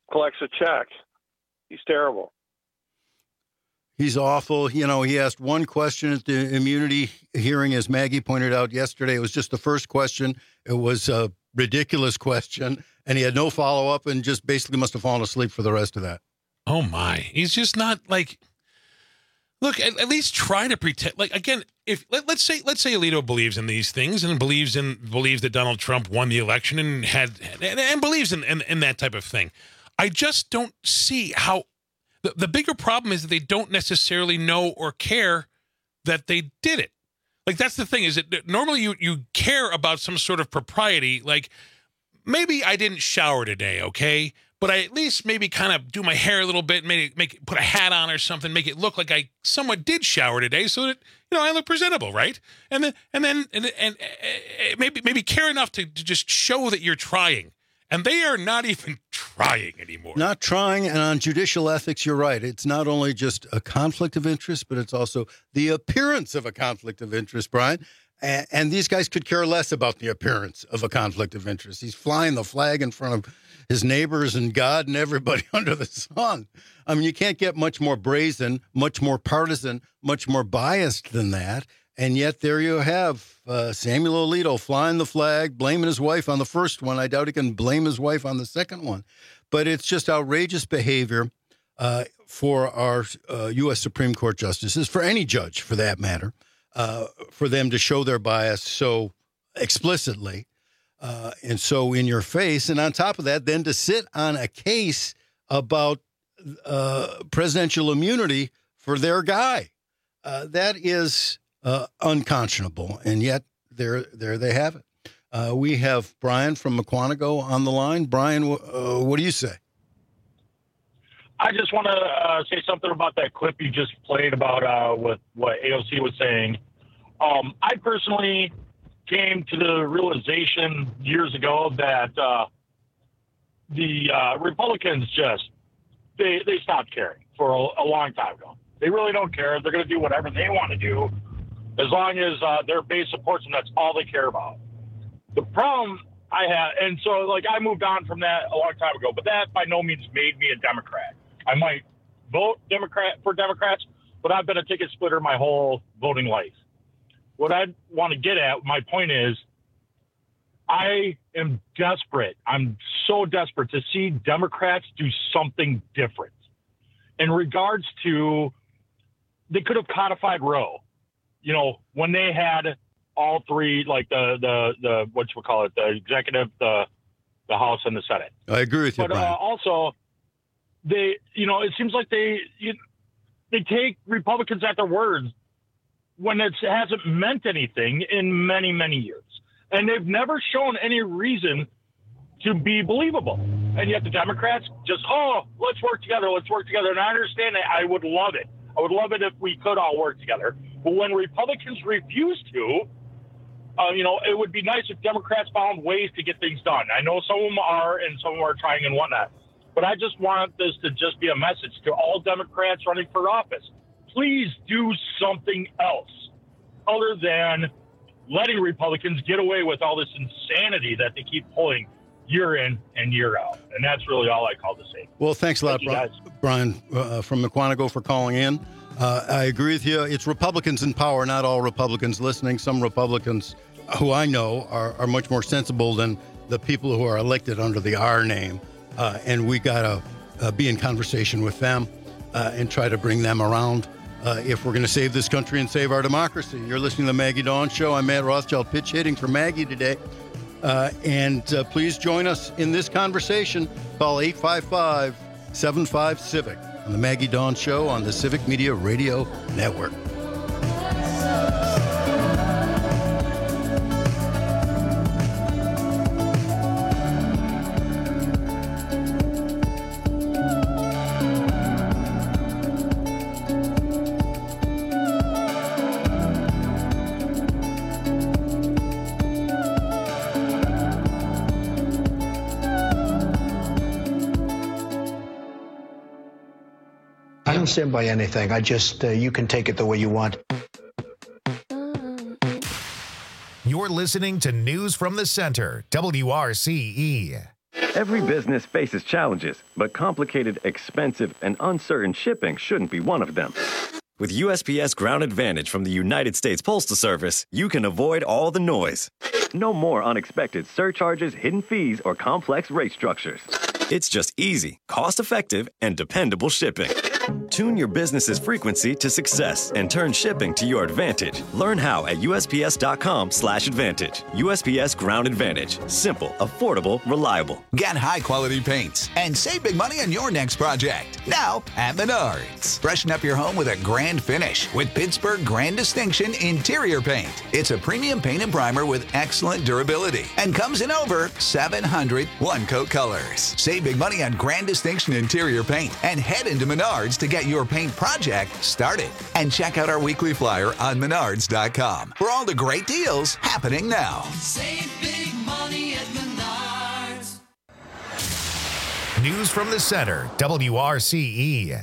collects a check. He's terrible. He's awful. You know, he asked one question at the immunity hearing, as Maggie pointed out yesterday. It was just the first question. It was a ridiculous question, and he had no follow-up and just basically must have fallen asleep for the rest of that. Oh, my. He's just not, like... Look, at, at least try to pretend. Like, again, if let, let's say let's say Alito believes in these things and believes in believes that Donald Trump won the election and had and, and believes in, in in that type of thing. I just don't see how... The, the bigger problem is that they don't necessarily know or care that they did it. Like, that's the thing, is that normally you, you care about some sort of propriety. Like, maybe I didn't shower today, okay? But I at least maybe kind of do my hair a little bit, maybe make put a hat on or something, make it look like I somewhat did shower today, so that, you know, I look presentable, right? And then and then and, and, and maybe maybe care enough to, to just show that you're trying. And they are not even trying anymore. Not trying. And on judicial ethics, you're right. It's not only just a conflict of interest, but it's also the appearance of a conflict of interest, Brian. And, and these guys could care less about the appearance of a conflict of interest. He's flying the flag in front of his neighbors and God and everybody under the sun. I mean, you can't get much more brazen, much more partisan, much more biased than that. And yet there you have uh, Samuel Alito flying the flag, blaming his wife on the first one. I doubt he can blame his wife on the second one. But it's just outrageous behavior uh, for our uh, U S Supreme Court justices, for any judge for that matter, uh, for them to show their bias so explicitly uh, and so in your face. And on top of that, then to sit on a case about uh, presidential immunity for their guy. Uh, that is... Uh, unconscionable, and yet there, there they have it. Uh, we have Brian from Mukwonago on the line. Brian, uh, what do you say? I just want to uh, say something about that clip you just played about uh, what what A O C was saying. Um, I personally came to the realization years ago that uh, the uh, Republicans just they they stopped caring for a, a long time ago. They really don't care. They're going to do whatever they want to do, as long as uh, their base supports them. That's all they care about. The problem I had, and so like I moved on from that a long time ago, but that by no means made me a Democrat. I might vote Democrat for Democrats, but I've been a ticket splitter my whole voting life. What I want to get at, my point is, I am desperate. I'm so desperate to see Democrats do something different in regards to, they could have codified Roe. You know, when they had all three, like the, the, the what you would call it, the executive, the the House, and the Senate. I agree with you, but, Brian. Uh, also, they, you know, it seems like they you, they take Republicans at their words when it hasn't meant anything in many, many years. And they've never shown any reason to be believable. And yet the Democrats just, oh, let's work together, let's work together. And I understand that. I would love it. I would love it if we could all work together. But when Republicans refuse to, uh, you know, it would be nice if Democrats found ways to get things done. I know some of them are, and some of them are trying and whatnot. But I just want this to just be a message to all Democrats running for office. Please do something else other than letting Republicans get away with all this insanity that they keep pulling year in and year out. And that's really all I call to say. Well, thanks a lot, Thank Brian, Brian uh, from Mukwonago, for calling in. Uh, I agree with you. It's Republicans in power, not all Republicans listening. Some Republicans who I know are, are much more sensible than the people who are elected under the R name. Uh, and we got to uh, be in conversation with them uh, and try to bring them around uh, if we're going to save this country and save our democracy. You're listening to the Maggie Dawn Show. I'm Matt Rothschild, pitch hitting for Maggie today. Uh, and uh, please join us in this conversation. Call eight five five, seven five, CIVIC on the Maggie Dawn Show on the Civic Media Radio Network. I don't stand by anything. I just, uh, you can take it the way you want. You're listening to News from the Center, W R C E. Every business faces challenges, but complicated, expensive, and uncertain shipping shouldn't be one of them. With U S P S Ground Advantage from the United States Postal Service, you can avoid all the noise. No more unexpected surcharges, hidden fees, or complex rate structures. It's just easy, cost-effective, and dependable shipping. Tune your business's frequency to success and turn shipping to your advantage. Learn how at U S P S dot com slash advantage. U S P S Ground Advantage. Simple, affordable, reliable. Get high-quality paints and save big money on your next project. Now at Menards. Freshen up your home with a grand finish with Pittsburgh Grand Distinction Interior Paint. It's a premium paint and primer with excellent durability and comes in over seven hundred one-coat colors. Save big money on Grand Distinction Interior Paint and head into Menards to get your paint project started. And check out our weekly flyer on Menards dot com for all the great deals happening now. Save big money at Menards. News from the center, W R C E.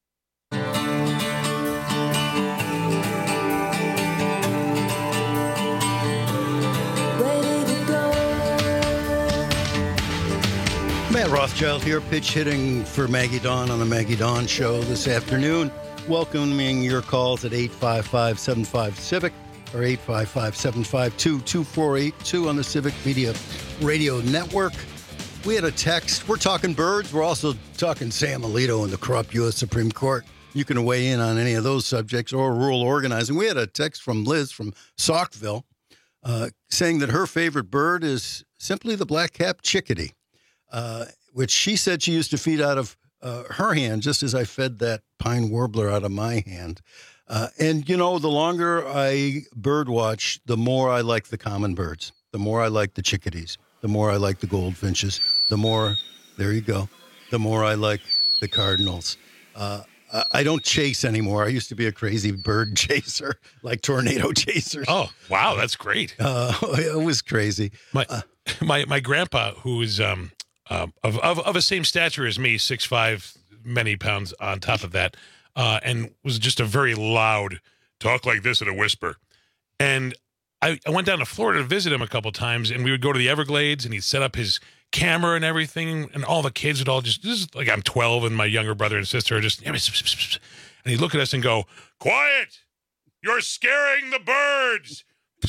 Matt Rothschild here, pitch hitting for Maggie Dawn on the Maggie Dawn Show this afternoon. Welcoming your calls at eight five five, seven five, Civic or eight five five, seven five two, two four eight two on the Civic Media Radio Network. We had a text. We're talking birds. We're also talking Sam Alito and the corrupt U S Supreme Court. You can weigh in on any of those subjects or rural organizing. We had a text from Liz from Saukville uh, saying that her favorite bird is simply the black-capped chickadee. Uh, which she said she used to feed out of uh, her hand, just as I fed that pine warbler out of my hand. Uh, and, you know, the longer I bird watch, the more I like the common birds, the more I like the chickadees, the more I like the goldfinches, the more, there you go, the more I like the cardinals. Uh, I don't chase anymore. I used to be a crazy bird chaser, like tornado chasers. Oh, wow, that's great. Uh, it was crazy. My uh, my my grandpa, who is um. Uh, of, of of a same stature as me, six five, many pounds on top of that, uh, and was just a very loud, talk like this in a whisper. And I, I went down to Florida to visit him a couple times, and we would go to the Everglades, and he'd set up his camera and everything, and all the kids would all just, this is like I'm twelve, and my younger brother and sister are just, and he'd look at us and go, "Quiet! You're scaring the birds!"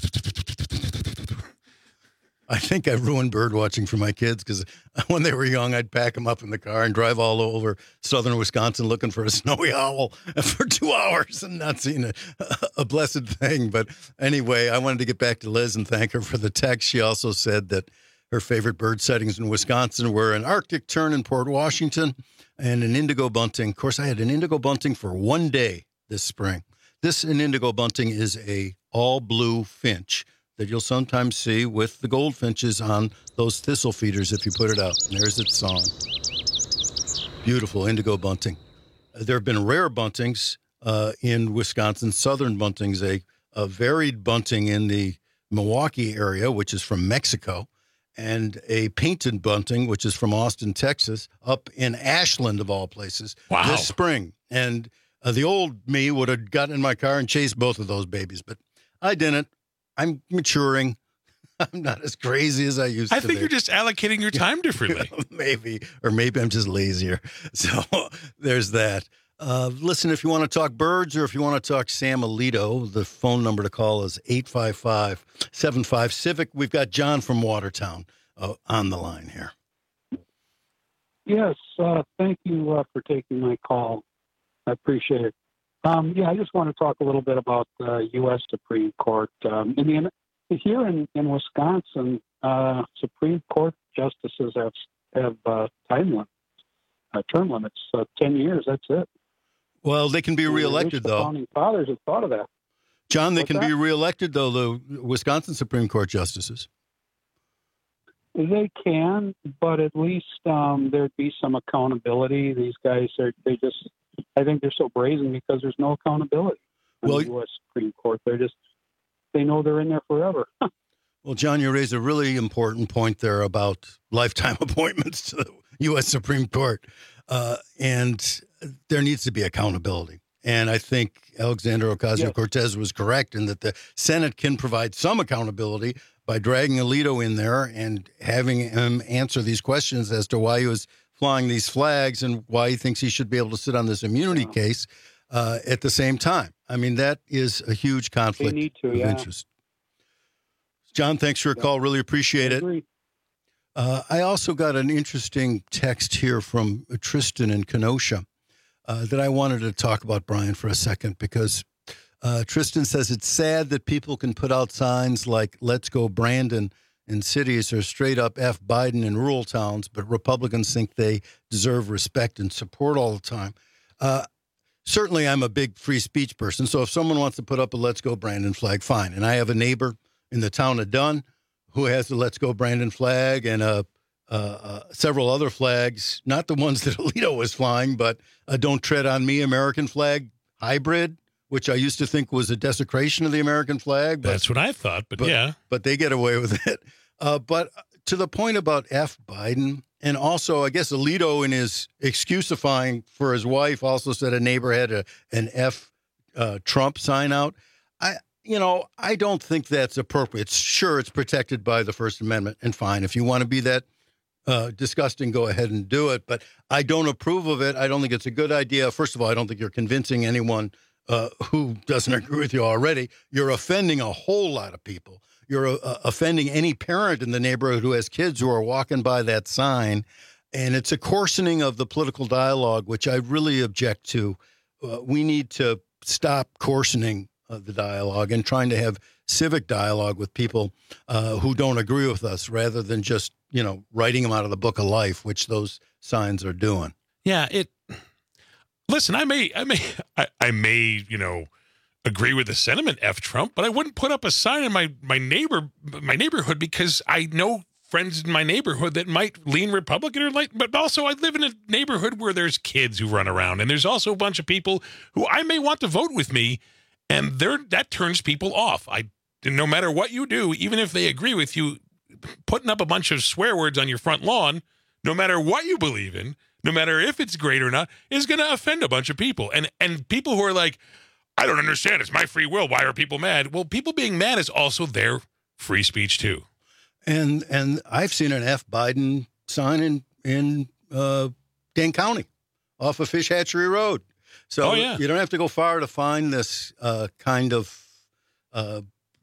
I think I ruined bird watching for my kids because when they were young, I'd pack them up in the car and drive all over southern Wisconsin looking for a snowy owl for two hours and not seeing a, a blessed thing. But anyway, I wanted to get back to Liz and thank her for the text. She also said that her favorite bird sightings in Wisconsin were an Arctic tern in Port Washington and an indigo bunting. Of course, I had an indigo bunting for one day this spring. This an indigo bunting is a all blue finch that you'll sometimes see with the goldfinches on those thistle feeders if you put it out. And there's its song. Beautiful indigo bunting. Uh, there have been rare buntings uh, in Wisconsin, southern buntings, a, a varied bunting in the Milwaukee area, which is from Mexico, and a painted bunting, which is from Austin, Texas, up in Ashland, of all places, wow. this spring. And uh, the old me would have gotten in my car and chased both of those babies, but I didn't. I'm maturing. I'm not as crazy as I used I to think be. you're just allocating your time differently. Maybe. Or maybe I'm just lazier. So there's that. Uh, listen, if you want to talk birds or if you want to talk Sam Alito, the phone number to call is eight five five, seven five, Civic. We've got John from Watertown uh, on the line here. Yes, uh, thank you uh, for taking my call. I appreciate it. Um, yeah, I just want to talk a little bit about the U S Supreme Court. Um, in the, here in, in Wisconsin, uh, Supreme Court justices have have uh, time limits, uh, term limits, uh, ten years. That's it. Well, they can be reelected, the though. Founding fathers have thought of that. John, they What's can that? be reelected, though, the Wisconsin Supreme Court justices. They can, but at least um, there'd be some accountability. These guys are they just. I think they're so brazen because there's no accountability in Well, the U S Supreme Court. They're just, they know they're in there forever. Well, John, you raised a really important point there about lifetime appointments to the U S Supreme Court. Uh, and there needs to be accountability. And I think Alexandra Ocasio-Cortez was correct in that the Senate can provide some accountability, by dragging Alito in there and having him answer these questions as to why he was flying these flags and why he thinks he should be able to sit on this immunity yeah. case uh, at the same time. I mean, that is a huge conflict need to, of yeah. interest. John, thanks for your call. Really appreciate it. Uh, I also got an interesting text here from Tristan in Kenosha uh, that I wanted to talk about, Brian, for a second, because uh, Tristan says it's sad that people can put out signs like "Let's go Brandon" in cities or straight up F Biden in rural towns, but Republicans think they deserve respect and support all the time. Uh, certainly, I'm a big free speech person, so if someone wants to put up a "Let's go Brandon" flag, fine. And I have a neighbor in the town of Dunn who has the "Let's Go Brandon" flag and uh, uh, uh, several other flags, not the ones that Alito was flying, but a "Don't Tread on Me" American flag hybrid, which I used to think was a desecration of the American flag. But, That's what I thought, but, but yeah. But they get away with it. Uh, but to the point about F Biden, and also I guess Alito in his excusifying for his wife also said a neighbor had a, an F uh, Trump sign out. I You know, I don't think that's appropriate. Sure, it's protected by the First Amendment, and fine. If you want to be that uh, disgusting, go ahead and do it. But I don't approve of it. I don't think it's a good idea. First of all, I don't think you're convincing anyone uh, who doesn't agree with you already. You're offending a whole lot of people. You're uh, offending any parent in the neighborhood who has kids who are walking by that sign. And it's a coarsening of the political dialogue, which I really object to. Uh, we need to stop coarsening of the dialogue and trying to have civic dialogue with people uh, who don't agree with us rather than just, you know, writing them out of the book of life, which those signs are doing. Yeah, it, listen, I may, I may, I, I may, you know, agree with the sentiment F Trump, but I wouldn't put up a sign in my, my neighbor, my neighborhood because I know friends in my neighborhood that might lean Republican or like, but also I live in a neighborhood where there's kids who run around and there's also a bunch of people who I may want to vote with me. And there, that turns people off. I, no matter what you do, even if they agree with you, putting up a bunch of swear words on your front lawn, no matter what you believe in, no matter if it's great or not, is going to offend a bunch of people. And and people who are like, I don't understand. It's my free will. Why are people mad? Well, people being mad is also their free speech too. And and I've seen an F Biden sign in in uh, Dane County, off of Fish Hatchery Road. So oh, yeah. you don't have to go far to find this uh, kind of uh,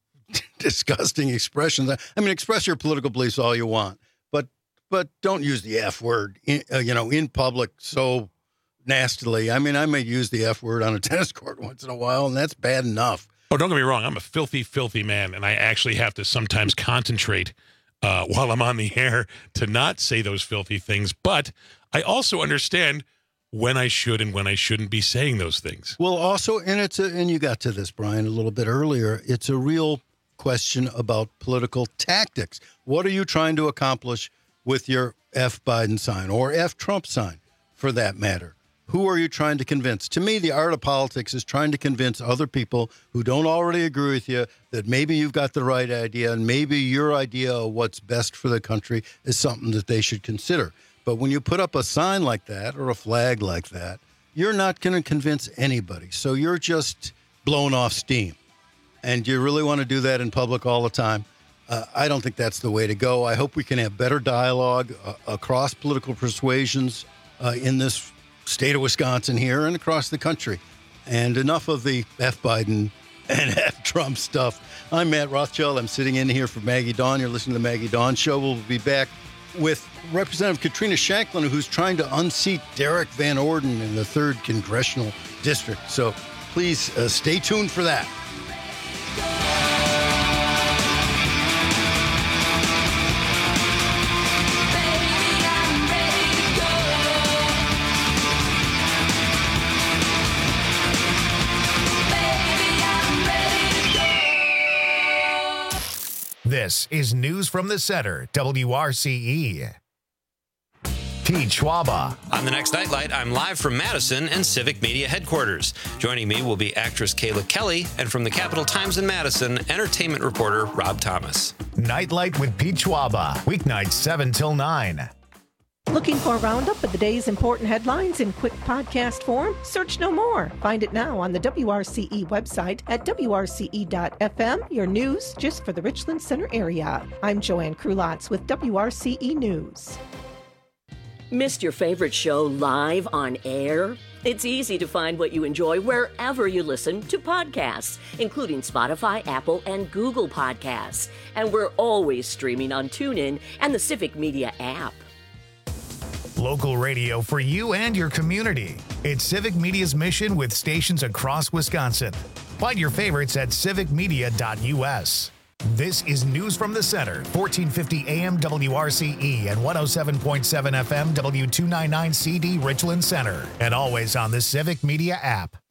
disgusting expressions. I mean, express your political beliefs all you want, but but don't use the F word, in, uh, you know, in public so nastily. I mean, I may use the F word on a tennis court once in a while, and that's bad enough. Oh, don't get me wrong. I'm a filthy, filthy man, and I actually have to sometimes concentrate uh, while I'm on the air to not say those filthy things. But I also understand when I should and when I shouldn't be saying those things. Well, also, and it's a, and you got to this, Brian, a little bit earlier. It's a real question about political tactics. What are you trying to accomplish with your F Biden sign or F Trump sign, for that matter? Who are you trying to convince? To me, the art of politics is trying to convince other people who don't already agree with you that maybe you've got the right idea and maybe your idea of what's best for the country is something that they should consider. But when you put up a sign like that or a flag like that, you're not going to convince anybody. So you're just blowing off steam. And you really want to do that in public all the time? Uh, I don't think that's the way to go. I hope we can have better dialogue uh, across political persuasions uh, in this state of Wisconsin here and across the country. And enough of the F Biden and F Trump stuff. I'm Matt Rothschild. I'm sitting in here for Maggie Dawn. You're listening to the Maggie Dawn Show. We'll be back with Representative Katrina Shanklin, who's trying to unseat Derek Van Orden in the third Congressional District. So please uh, stay tuned for that. This is News from the Center, W R C E. Pete Schwaba. On the next Nightlight, I'm live from Madison and Civic Media headquarters. Joining me will be actress Kayla Kelly, and from the Capital Times in Madison, entertainment reporter Rob Thomas. Nightlight with Pete Schwaba, weeknights seven till nine. Looking for a roundup of the day's important headlines in quick podcast form? Search no more. Find it now on the W R C E website at W R C E dot F M, your news just for the Richland Center area. I'm Joanne Krulotz with W R C E News. Missed your favorite show live on air? It's easy to find what you enjoy wherever you listen to podcasts, including Spotify, Apple, and Google Podcasts. And we're always streaming on TuneIn and the Civic Media app. Local radio for you and your community. It's Civic Media's mission with stations across Wisconsin. Find your favorites at civic media dot U S. This is News from the Center, fourteen fifty A M W R C E and one oh seven point seven F M W two ninety-nine C D Richland Center, and always on the Civic Media app.